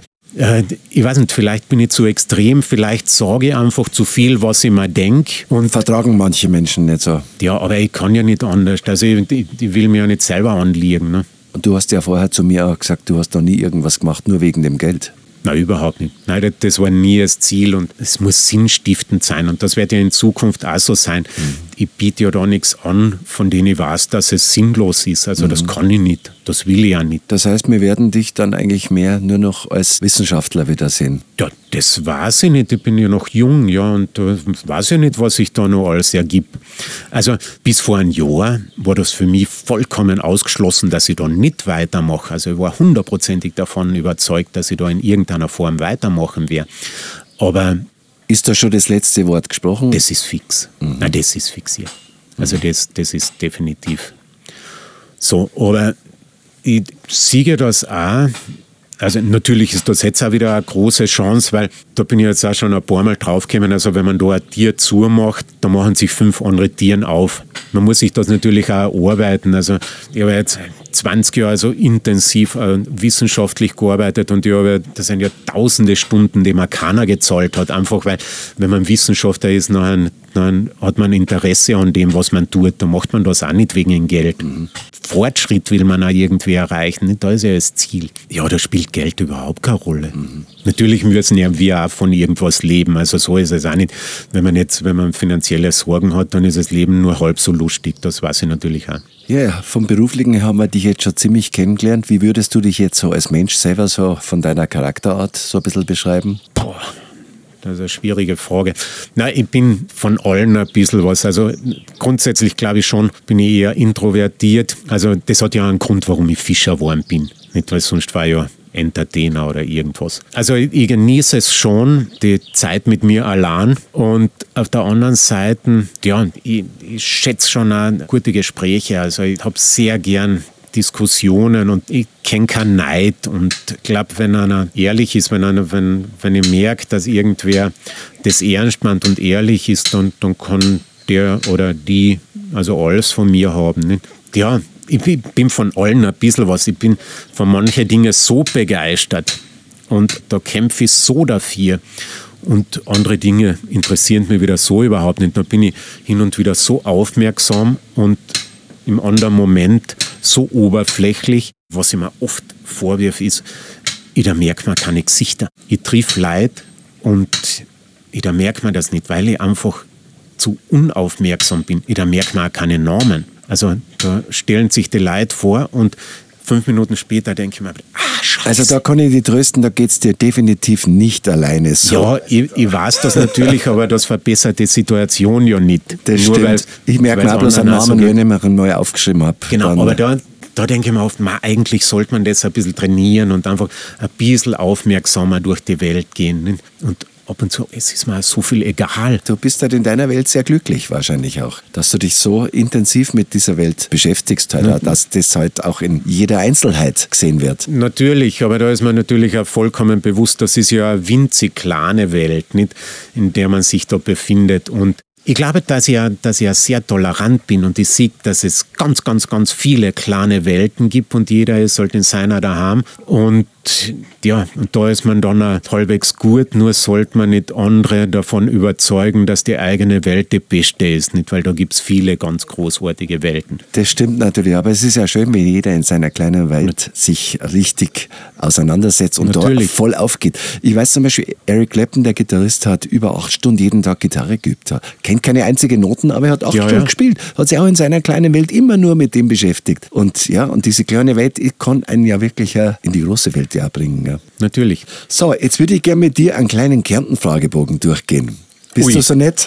Ich weiß nicht, vielleicht bin ich zu extrem, vielleicht sage ich einfach zu viel, was ich mir denke. Und vertragen manche Menschen nicht so. Ja, aber ich kann ja nicht anders. Also ich will mir ja nicht selber anliegen. Ne? Und du hast ja vorher zu mir auch gesagt, du hast da nie irgendwas gemacht, nur wegen dem Geld. Nein, überhaupt nicht. Nein, das war nie das Ziel und es muss sinnstiftend sein und das wird ja in Zukunft auch so sein. Ich biete ja da nichts an, von dem ich weiß, dass es sinnlos ist. Also das kann ich nicht, das will ich ja nicht. Das heißt, wir werden dich dann eigentlich mehr nur noch als Wissenschaftler wiedersehen? Ja, das weiß ich nicht. Ich bin ja noch jung, ja, und weiß ich nicht, was sich da noch alles ergibt. Also bis vor einem Jahr war das für mich vollkommen ausgeschlossen, dass ich da nicht weitermache. Also ich war 100%ig davon überzeugt, dass ich da in irgendeiner Form weitermachen werde. Aber ist da schon das letzte Wort gesprochen? Das ist fix. Nein, das ist fixiert. Also das ist definitiv so. Aber ich sehe das auch. Also natürlich ist das jetzt auch wieder eine große Chance, weil da bin ich jetzt auch schon ein paar Mal draufgekommen. Also wenn man da ein Tier zumacht, da machen sich 5 andere Tiere auf. Man muss sich das natürlich auch erarbeiten. Also ich habe jetzt 20 Jahre so intensiv wissenschaftlich gearbeitet und das sind ja tausende Stunden, die man keiner gezahlt hat. Einfach weil, wenn man Wissenschaftler ist, dann hat man Interesse an dem, was man tut. Da macht man das auch nicht wegen dem Geld. Fortschritt will man auch irgendwie erreichen. Da ist ja das Ziel. Ja, da spielt Geld überhaupt keine Rolle. Natürlich müssen ja wir auch von irgendwas leben. Also so ist es auch nicht. Wenn man finanzielle Sorgen hat, dann ist das Leben nur halb so lustig. Das weiß ich natürlich auch. Ja, vom Beruflichen haben wir dich jetzt schon ziemlich kennengelernt. Wie würdest du dich jetzt so als Mensch selber so von deiner Charakterart so ein bisschen beschreiben? Boah. Das ist eine schwierige Frage. Nein, ich bin von allen ein bisschen was. Also grundsätzlich glaube ich schon, bin ich eher introvertiert. Also das hat ja einen Grund, warum ich Fischer geworden bin. Nicht, weil sonst war ich ja Entertainer oder irgendwas. Also ich genieße es schon, die Zeit mit mir allein. Und auf der anderen Seite, ja, ich schätze schon auch gute Gespräche. Also ich habe sehr gern Diskussionen und ich kenne keinen Neid und glaube, wenn einer ehrlich ist, wenn ich merke, dass irgendwer das ernst meint und ehrlich ist, dann kann der oder die also alles von mir haben. Nicht? Ja, ich bin von allen ein bisschen was. Ich bin von manchen Dingen so begeistert und da kämpfe ich so dafür. Und andere Dinge interessieren mich wieder so überhaupt nicht. Da bin ich hin und wieder so aufmerksam und im anderen Moment so oberflächlich. Was ich mir oft vorwirfe ist, da merkt man keine Gesichter. Ich triff Leute und da merkt man das nicht, weil ich einfach zu unaufmerksam bin. Da merkt man auch keine Namen. Also da stellen sich die Leute vor und 5 Minuten später denke ich mir, schau, Also da kann ich dich trösten, da geht es dir definitiv nicht alleine so. Ja, ich weiß das natürlich, aber das verbessert die Situation ja nicht. Das Nur stimmt. Ich merke mir auch bloß einen Namen, wenn ich mir einen neu aufgeschrieben habe. Genau, aber da denke ich mir oft, eigentlich sollte man das ein bisschen trainieren und einfach ein bisschen aufmerksamer durch die Welt gehen. Und ab und zu, es ist mir so viel egal. Du bist halt in deiner Welt sehr glücklich wahrscheinlich auch, dass du dich so intensiv mit dieser Welt beschäftigst, halt, dass das halt auch in jeder Einzelheit gesehen wird. Natürlich, aber da ist man natürlich auch vollkommen bewusst, das ist ja eine winzig kleine Welt, nicht, in der man sich da befindet. Und ich glaube, dass ich ja sehr tolerant bin und ich sehe, dass es ganz, ganz, ganz viele kleine Welten gibt und jeder ist halt in seiner daheim. Und ja, und da ist man dann auch halbwegs gut, nur sollte man nicht andere davon überzeugen, dass die eigene Welt die beste ist, nicht? Weil da gibt es viele ganz großartige Welten. Das stimmt natürlich, aber es ist ja schön, wenn jeder in seiner kleinen Welt sich richtig auseinandersetzt und natürlich da voll aufgeht. Ich weiß zum Beispiel, Eric Clapton, der Gitarrist, hat über 8 Stunden jeden Tag Gitarre geübt. Er kennt keine einzige Noten, aber er hat 8 Stunden gespielt. Hat sich auch in seiner kleinen Welt immer nur mit dem beschäftigt. Und ja, und diese kleine Welt kann einen ja wirklich in die große Welt bringen. Ja. Natürlich. So, jetzt würde ich gerne mit dir einen kleinen Kärnten-Fragebogen durchgehen. Bist du so nett?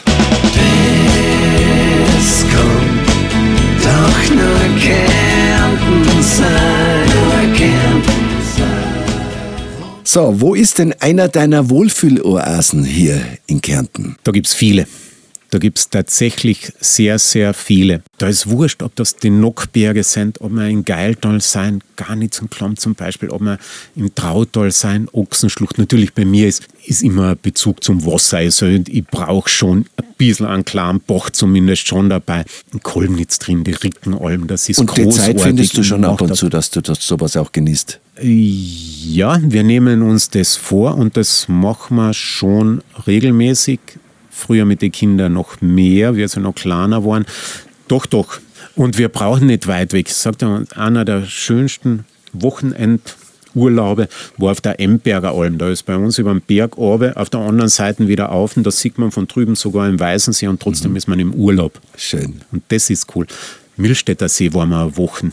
Das kommt doch nur Kärnten sein, nur Kärnten sein. So, wo ist denn einer deiner Wohlfühloasen hier in Kärnten? Da gibt es viele. Da gibt es tatsächlich sehr, sehr viele. Da ist wurscht, ob das die Nockberge sind, ob wir in Geiltal sein, gar nicht zum Klamm zum Beispiel, ob wir im Trautal sein, Ochsenschlucht. Natürlich bei mir ist immer ein Bezug zum Wasser. Also ich brauche schon ein bisschen einen klaren Bach zumindest schon dabei. In Kolmnitz drin, die Rickenalm, das ist großartig. Und die Zeit findest du schon ab und zu, dass du sowas auch genießt? Ja, wir nehmen uns das vor und das machen wir schon regelmäßig. Früher mit den Kindern noch mehr, wir sind noch kleiner waren. Doch. Und wir brauchen nicht weit weg. Ich sagte, einer der schönsten Wochenendurlaube war auf der Emberger Alm. Da ist bei uns über den Berg runter, auf der anderen Seite wieder auf. Und da sieht man von drüben sogar im Weißensee und trotzdem ist man im Urlaub. Schön. Und das ist cool. Millstätter See waren wir eine Woche.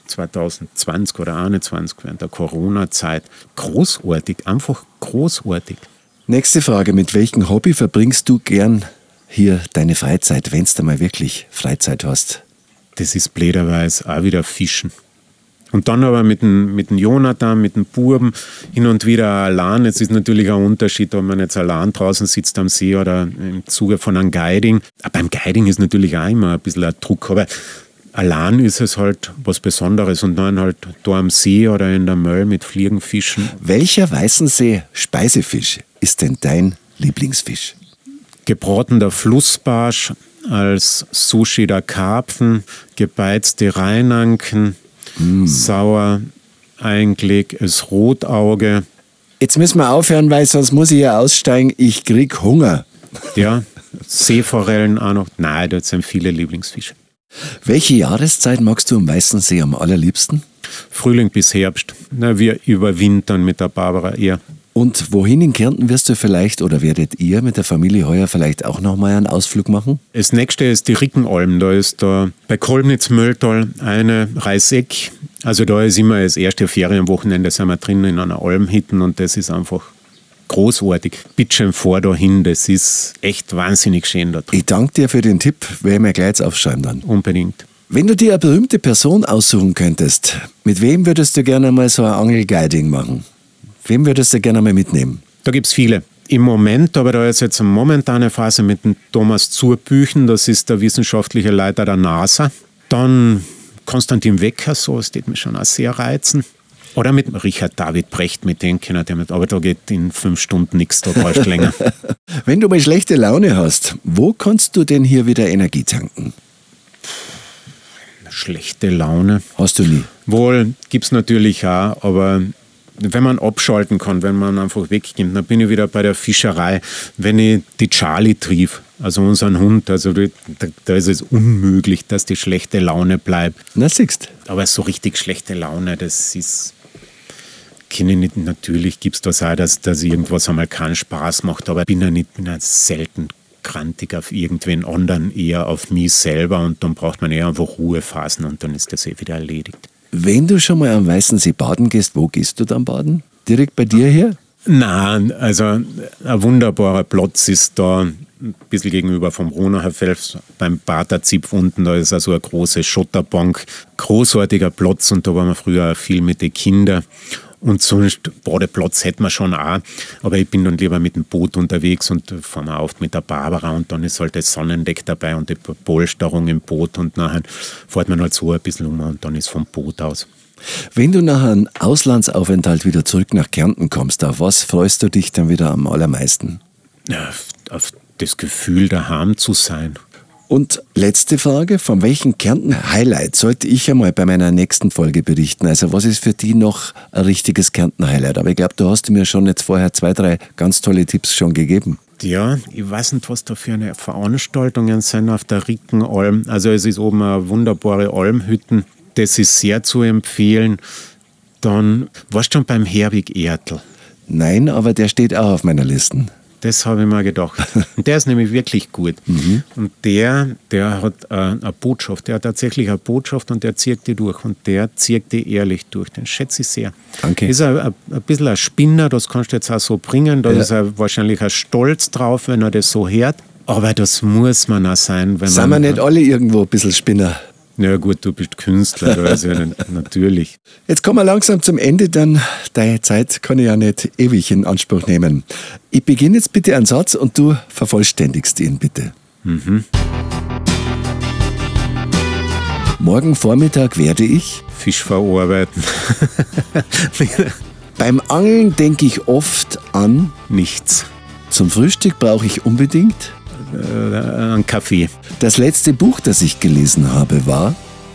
2020 oder 2021 während der Corona-Zeit. Großartig, einfach großartig. Nächste Frage, mit welchem Hobby verbringst du gern hier deine Freizeit, wenn du mal wirklich Freizeit hast? Das ist blöderweise auch wieder Fischen. Und dann aber mit dem Jonathan, mit dem Buben, hin und wieder allein. Es ist natürlich ein Unterschied, ob man jetzt allein draußen sitzt am See oder im Zuge von einem Guiding. Aber beim Guiding ist natürlich auch immer ein bisschen ein Druck, aber allein ist es halt was Besonderes und dann halt da am See oder in der Möll mit Fliegenfischen. Welcher Weißensee-Speisefisch ist denn dein Lieblingsfisch? Gebratener Flussbarsch, als Sushi der Karpfen, gebeizte Rheinanken, sauer eingelegtes Rotauge. Jetzt müssen wir aufhören, weil sonst muss ich ja aussteigen. Ich krieg Hunger. Ja, Seeforellen auch noch. Nein, das sind viele Lieblingsfische. Welche Jahreszeit magst du am Weißensee am allerliebsten? Frühling bis Herbst. Na, wir überwintern mit der Barbara eher. Und wohin in Kärnten wirst du vielleicht oder werdet ihr mit der Familie heuer vielleicht auch nochmal einen Ausflug machen? Das nächste ist die Rickenalm. Da ist da bei Kolmnitz-Mölltal eine Reiseck. Also da ist immer das erste Ferienwochenende, sind wir drin in einer Almhütte und das ist einfach großartig. Bitte fahr da hin, das ist echt wahnsinnig schön da drin. Ich danke dir für den Tipp, werden wir gleich jetzt aufschreiben dann. Unbedingt. Wenn du dir eine berühmte Person aussuchen könntest, mit wem würdest du gerne mal so ein Angelguiding machen? Wem würdest du gerne mal mitnehmen? Da gibt es viele. Im Moment, aber da ist jetzt eine momentane Phase mit dem Thomas Zurbüchen, das ist der wissenschaftliche Leiter der NASA. Dann Konstantin Wecker, so, das wird mich schon auch sehr reizen. Oder mit Richard David Brecht, mit dem kann ich damit, aber da geht in 5 Stunden nichts, da brauchst du länger. Wenn du mal schlechte Laune hast, wo kannst du denn hier wieder Energie tanken? Schlechte Laune. Hast du nie? Wohl, gibt es natürlich auch, aber wenn man abschalten kann, wenn man einfach weggeht, dann bin ich wieder bei der Fischerei. Wenn ich die Charlie trief, also unseren Hund, also da ist es unmöglich, dass die schlechte Laune bleibt. Na, siehst. Aber so richtig schlechte Laune, das ist, kenne ich nicht. Natürlich gibt es das auch, dass irgendwas einmal keinen Spaß macht, aber ich bin ja selten grantig auf irgendwen anderen, eher auf mich selber und dann braucht man eher einfach Ruhephasen und dann ist das wieder erledigt. Wenn du schon mal am Weißensee baden gehst, wo gehst du dann baden? Direkt bei dir her? Nein, also ein wunderbarer Platz ist da, ein bisschen gegenüber vom Ronacher Fels, beim Paterzipf unten, da ist also eine große Schotterbank, großartiger Platz und da waren wir früher viel mit den Kindern. Und sonst Badeplatz hätten wir schon auch, aber ich bin dann lieber mit dem Boot unterwegs und fahren wir oft mit der Barbara und dann ist halt das Sonnendeck dabei und die Polsterung im Boot und nachher fährt man halt so ein bisschen um und dann ist vom Boot aus. Wenn du nach einem Auslandsaufenthalt wieder zurück nach Kärnten kommst, auf was freust du dich dann wieder am allermeisten? Ja, auf das Gefühl, daheim zu sein. Und letzte Frage, von welchen Kärnten-Highlight sollte ich einmal bei meiner nächsten Folge berichten? Also was ist für die noch ein richtiges Kärnten-Highlight? Aber ich glaube, du hast mir schon jetzt vorher 2, 3 ganz tolle Tipps schon gegeben. Ja, ich weiß nicht, was da für eine Veranstaltungen sind auf der Rickenalm. Also es ist oben eine wunderbare Almhütten. Das ist sehr zu empfehlen. Dann warst du schon beim Herwig Ertl. Nein, aber der steht auch auf meiner Liste. Das habe ich mir gedacht. Und der ist nämlich wirklich gut. Und der hat eine Botschaft. Der hat tatsächlich eine Botschaft und der zieht die durch. Und der zieht die ehrlich durch. Den schätze ich sehr. Danke. Ist ein bisschen ein Spinner, das kannst du jetzt auch so bringen. Da ist er wahrscheinlich ein Stolz drauf, wenn er das so hört. Aber das muss man auch sein. Wenn Sind wir nicht alle irgendwo ein bisschen Spinner? Ja gut, du bist Künstler, da ist ja natürlich. Jetzt kommen wir langsam zum Ende, dann deine Zeit kann ich ja nicht ewig in Anspruch nehmen. Ich beginne jetzt bitte einen Satz und du vervollständigst ihn bitte. Morgen Vormittag werde ich Fisch verarbeiten. beim Angeln denke ich oft an Nichts. zum Frühstück brauche ich unbedingt Ein Kaffee. das letzte Buch, das ich gelesen habe, war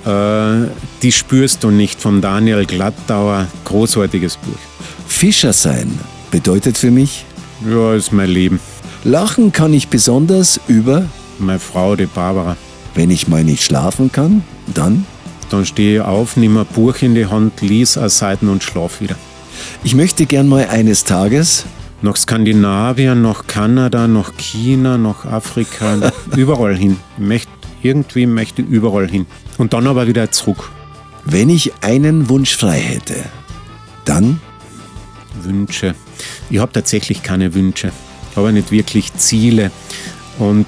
Die spürst du nicht von Daniel Glattauer. Großartiges Buch. Fischer sein bedeutet für mich Ja, ist mein Leben. Lachen kann ich besonders über Meine Frau, die Barbara. wenn ich mal nicht schlafen kann, dann Dann stehe ich auf, nehme ein Buch in die Hand, lies eine Seiten und schlaf wieder. ich möchte gern mal eines Tages Nach Skandinavien, nach Kanada, nach China, nach Afrika, überall hin. Ich möchte überall hin. Und dann aber wieder zurück. wenn ich einen Wunsch frei hätte, dann Wünsche. Ich habe tatsächlich keine Wünsche. Ich habe nicht wirklich Ziele. Und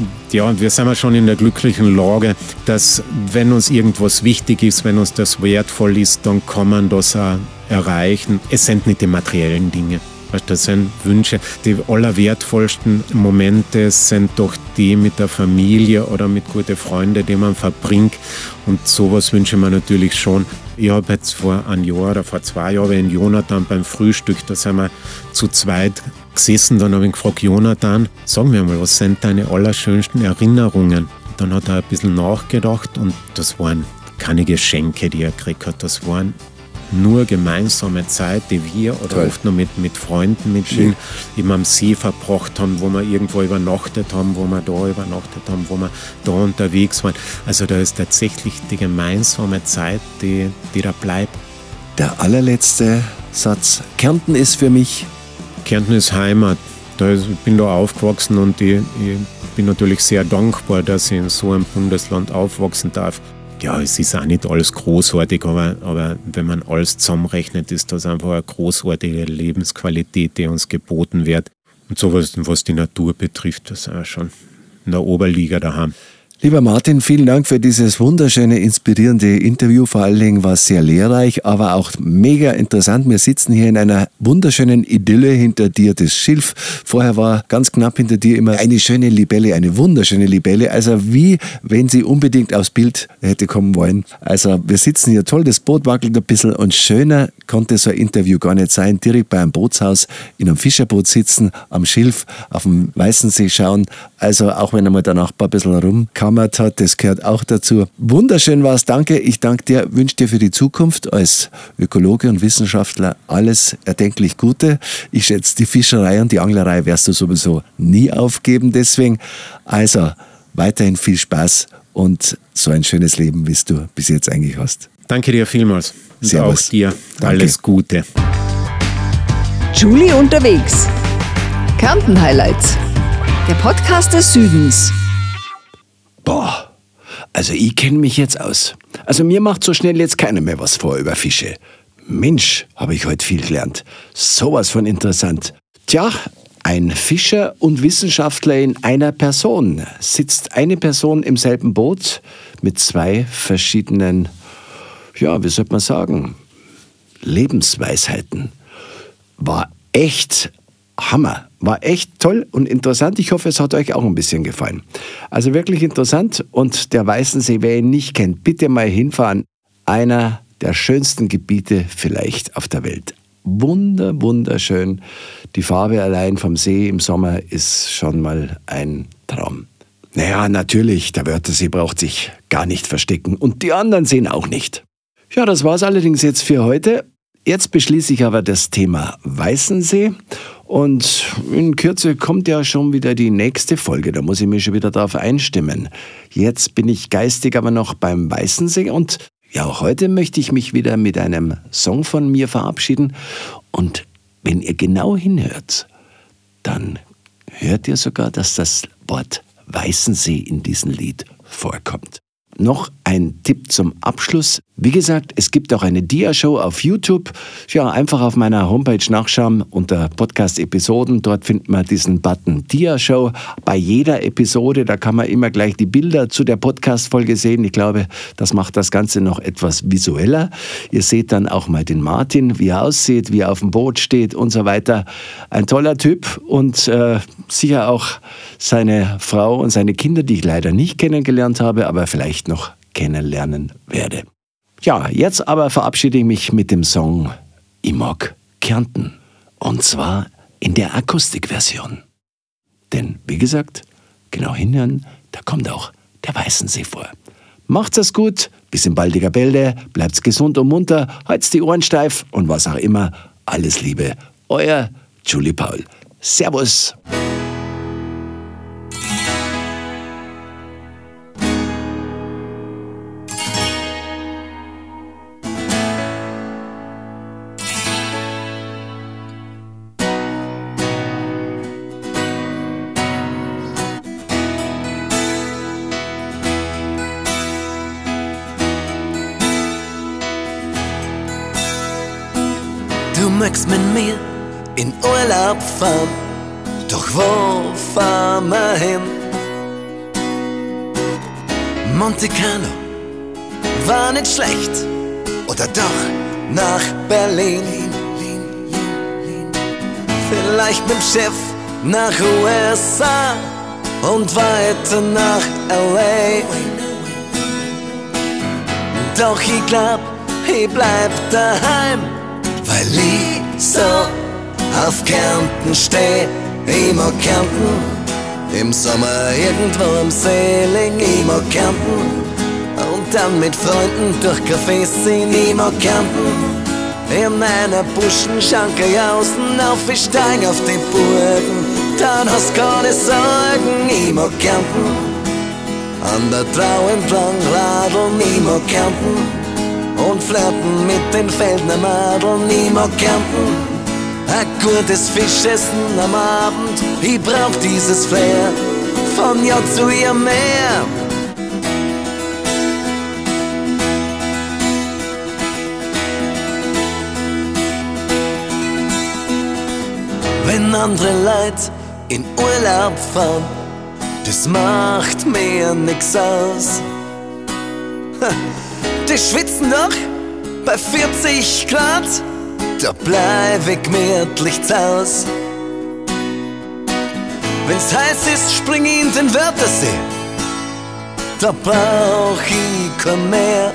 ja, wir sind ja schon in der glücklichen Lage, dass wenn uns irgendwas wichtig ist, wenn uns das wertvoll ist, dann kann man das auch erreichen. Es sind nicht die materiellen Dinge. Das sind Wünsche. Die allerwertvollsten Momente sind doch die mit der Familie oder mit guten Freunden, die man verbringt. Und sowas wünsche ich mir natürlich schon. Ich habe jetzt vor einem Jahr oder vor 2 Jahren in Jonathan beim Frühstück, da sind wir zu zweit gesessen. Dann habe ich gefragt, Jonathan, sag mir mal, was sind deine allerschönsten Erinnerungen? Dann hat er ein bisschen nachgedacht und das waren keine Geschenke, die er gekriegt hat. Das waren nur gemeinsame Zeit, die wir oder Toll. oft noch mit Freunden mit ihm eben am See verbracht haben, wo wir irgendwo übernachtet haben, wo wir da übernachtet haben, wo wir da unterwegs waren. Also da ist tatsächlich die gemeinsame Zeit, die da bleibt. der allerletzte Satz. Kärnten ist für mich Kärnten ist Heimat. Ich bin da aufgewachsen und ich bin natürlich sehr dankbar, dass ich in so einem Bundesland aufwachsen darf. Ja, es ist auch nicht alles großartig, aber wenn man alles zusammenrechnet, ist das einfach eine großartige Lebensqualität, die uns geboten wird. Und sowas, was die Natur betrifft, das ist auch schon in der Oberliga daheim. Lieber Martin, vielen Dank für dieses wunderschöne, inspirierende Interview. Vor allen Dingen war es sehr lehrreich, aber auch mega interessant. Wir sitzen hier in einer wunderschönen Idylle, hinter dir das Schilf. Vorher war ganz knapp hinter dir immer eine schöne Libelle, eine wunderschöne Libelle. Also wie, wenn sie unbedingt aufs Bild hätte kommen wollen. Also wir sitzen hier toll, das Boot wackelt ein bisschen und schöner konnte so ein Interview gar nicht sein. Direkt bei einem Bootshaus, in einem Fischerboot sitzen, am Schilf, auf dem Weißensee schauen. Also auch wenn einmal der Nachbar ein bisschen rumkammert hat, das gehört auch dazu. Wunderschön war es, danke. Ich danke dir, wünsche dir für die Zukunft als Ökologe und Wissenschaftler alles erdenklich Gute. Ich schätze, die Fischerei und die Anglerei wirst du sowieso nie aufgeben. Deswegen, also weiterhin viel Spaß und so ein schönes Leben, wie du bis jetzt eigentlich hast. Danke dir vielmals. Und Servus. auch dir Danke. alles Gute. Julie unterwegs. Kärnten Highlights. Der Podcast des Südens. Boah, Also ich kenne mich jetzt aus. Also mir macht so schnell jetzt keiner mehr was vor über Fische. Mensch, habe ich heute viel gelernt. Sowas von interessant. Tja, ein Fischer und Wissenschaftler in einer Person. Sitzt eine Person im selben Boot mit zwei verschiedenen, ja, wie sollte man sagen, Lebensweisheiten. War echt Hammer. War echt toll und interessant. Ich hoffe, es hat euch auch ein bisschen gefallen. Also wirklich interessant. Und der Weißensee, wer ihn nicht kennt, bitte mal hinfahren. Einer der schönsten Gebiete vielleicht auf der Welt. Wunderschön. Die Farbe allein vom See im Sommer ist schon mal ein Traum. Naja, natürlich, der Wörthersee braucht sich gar nicht verstecken. Und die anderen sehen auch nicht. Ja, das war's allerdings jetzt für heute. Jetzt beschließe ich aber das Thema Weißensee. Und in Kürze kommt ja schon wieder die nächste Folge. Da muss ich mich schon wieder drauf einstimmen. Jetzt bin ich geistig aber noch beim Weißensee. Und ja, auch heute möchte ich mich wieder mit einem Song von mir verabschieden. Und wenn ihr genau hinhört, dann hört ihr sogar, dass das Wort Weißensee in diesem Lied vorkommt. Noch ein Tipp zum Abschluss. Wie gesagt, es gibt auch eine Dia-Show auf YouTube. Ja, einfach auf meiner Homepage nachschauen unter Podcast-Episoden. Dort findet man diesen Button Dia-Show. Bei jeder Episode, da kann man immer gleich die Bilder zu der Podcast-Folge sehen. Ich glaube, das macht das Ganze noch etwas visueller. Ihr seht dann auch mal den Martin, wie er aussieht, wie er auf dem Boot steht und so weiter. Ein toller Typ und sicher auch seine Frau und seine Kinder, die ich leider nicht kennengelernt habe, aber vielleicht noch kennenlernen werde. Ja, jetzt aber verabschiede ich mich mit dem Song Ich mag Kärnten. Und zwar in der Akustikversion. Denn, wie gesagt, genau hinhören, da kommt auch der Weißensee vor. Macht's es gut, bis in baldiger Bälde, bleibt's gesund und munter, halt's die Ohren steif und was auch immer. Alles Liebe, euer Julie Paul. Servus! Du magst mit mir in Urlaub fahren, doch wo fahren wir hin? Monte Carlo war nicht schlecht, oder doch nach Berlin? Vielleicht mit dem Schiff nach USA und weiter nach LA. Doch ich glaub, ich bleib daheim, weil ich so auf Kärnten steh. Ich mag Kärnten, im Sommer irgendwo am See liegen. Ich mag Kärnten und dann mit Freunden durch Cafés ziehen. Ich mag Kärnten, in einer Buschenschanke jausen, aufsteigen auf die Burgen, dann hast keine Sorgen. Ich mag Kärnten, an der Trau entlang radeln. Ich mag Kärnten und flirten mit den Feldner Madeln. Ich mag Kärnten, ein gutes Fischessen am Abend. Ich brauch dieses Flair von Jahr zu Jahr mehr. Wenn andere Leute in Urlaub fahren, das macht mir nix aus. Die schwitzen doch bei 40 Grad, da bleib ich gemütlich zu Haus. Wenn's heiß ist, spring ich in den Wörthersee, da brauch ich kein Meer.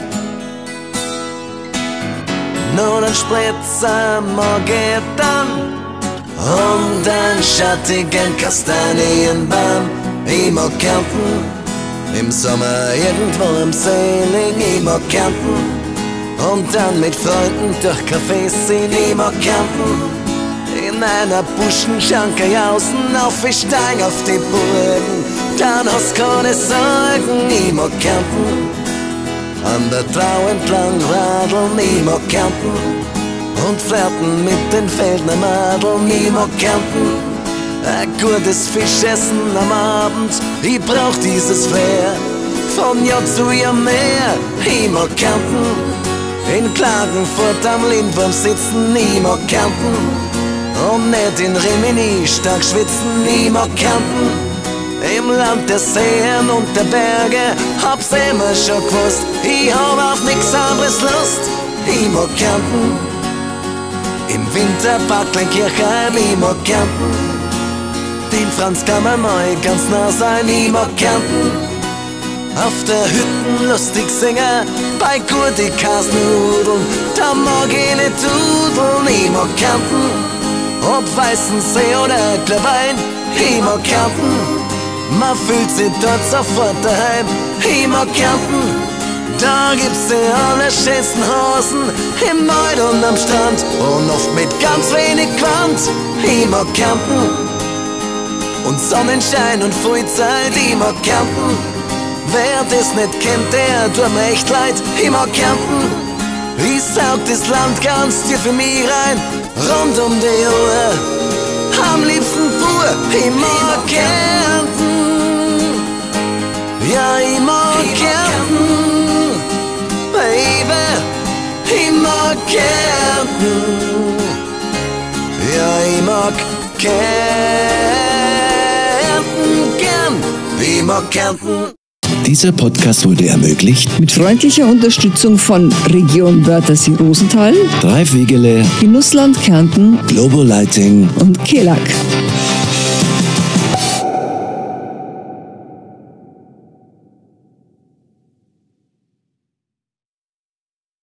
Nur ein Spritzer mag ich dann und einen schattigen Kastanienbaum. Ich mag Kärnten, im Sommer irgendwo am See liegen. Ich mag Kärnten und dann mit Freunden durch Cafés ziehen. Ich mag Kärnten, in einer Buschenschanke jausen, aufsteigen auf die Burgen, dann hast keine Sorgen. Ich mag Kärnten, an der Trau entlang radeln. Ich mag Kärnten und flirten mit den Feldner Madeln. Ich mag Kärnten, ein gutes Fischessen am Abend. Ich brauch dieses Flair von Jahr zu Jahr mehr. Ich mag Kärnten, in Klagenfurt am Lindwurm sitzen. Ich mag Kärnten und nicht in Rimini stark schwitzen. Ich mag Kärnten, im Land der Seen und der Berge, hab's immer schon gewusst. Ich hab auf nix anderes Lust. Ich mag Kärnten, im Winter Backleinkirchheim. Ich mag Kärnten, dem Franz kann man mal ganz nah sein. Ich mag Kärnten, auf der Hütten lustig singen, bei gute Kasnudeln, da mag ich nicht dudeln. Ich mag Kärnten, ob Weißensee oder Klebein. Ich mag Kärnten, man fühlt sich dort sofort daheim. Ich mag Kärnten, da gibt's die allerschönsten Hasen im Wald und am Strand und oft mit ganz wenig Quant. Ich mag Kärnten und Sonnenschein und Frühzeit. Ich mag Kärnten, wer das nicht kennt, der tut mir echt leid. Ich mag Kärnten, ich saug das Land ganz tief für mich rein, rund um die Uhr, am liebsten pur. Ich mag Kärnten, ja, ich mag Kärnten, Baby, ich mag Kärnten, ja, ich mag Kärnten gern, ich mag Kärnten. Dieser Podcast wurde ermöglicht Mit freundlicher Unterstützung von Region Wörthersee-Rosenthal, Dreifwegele, Genussland Kärnten Global Lighting und Kelag.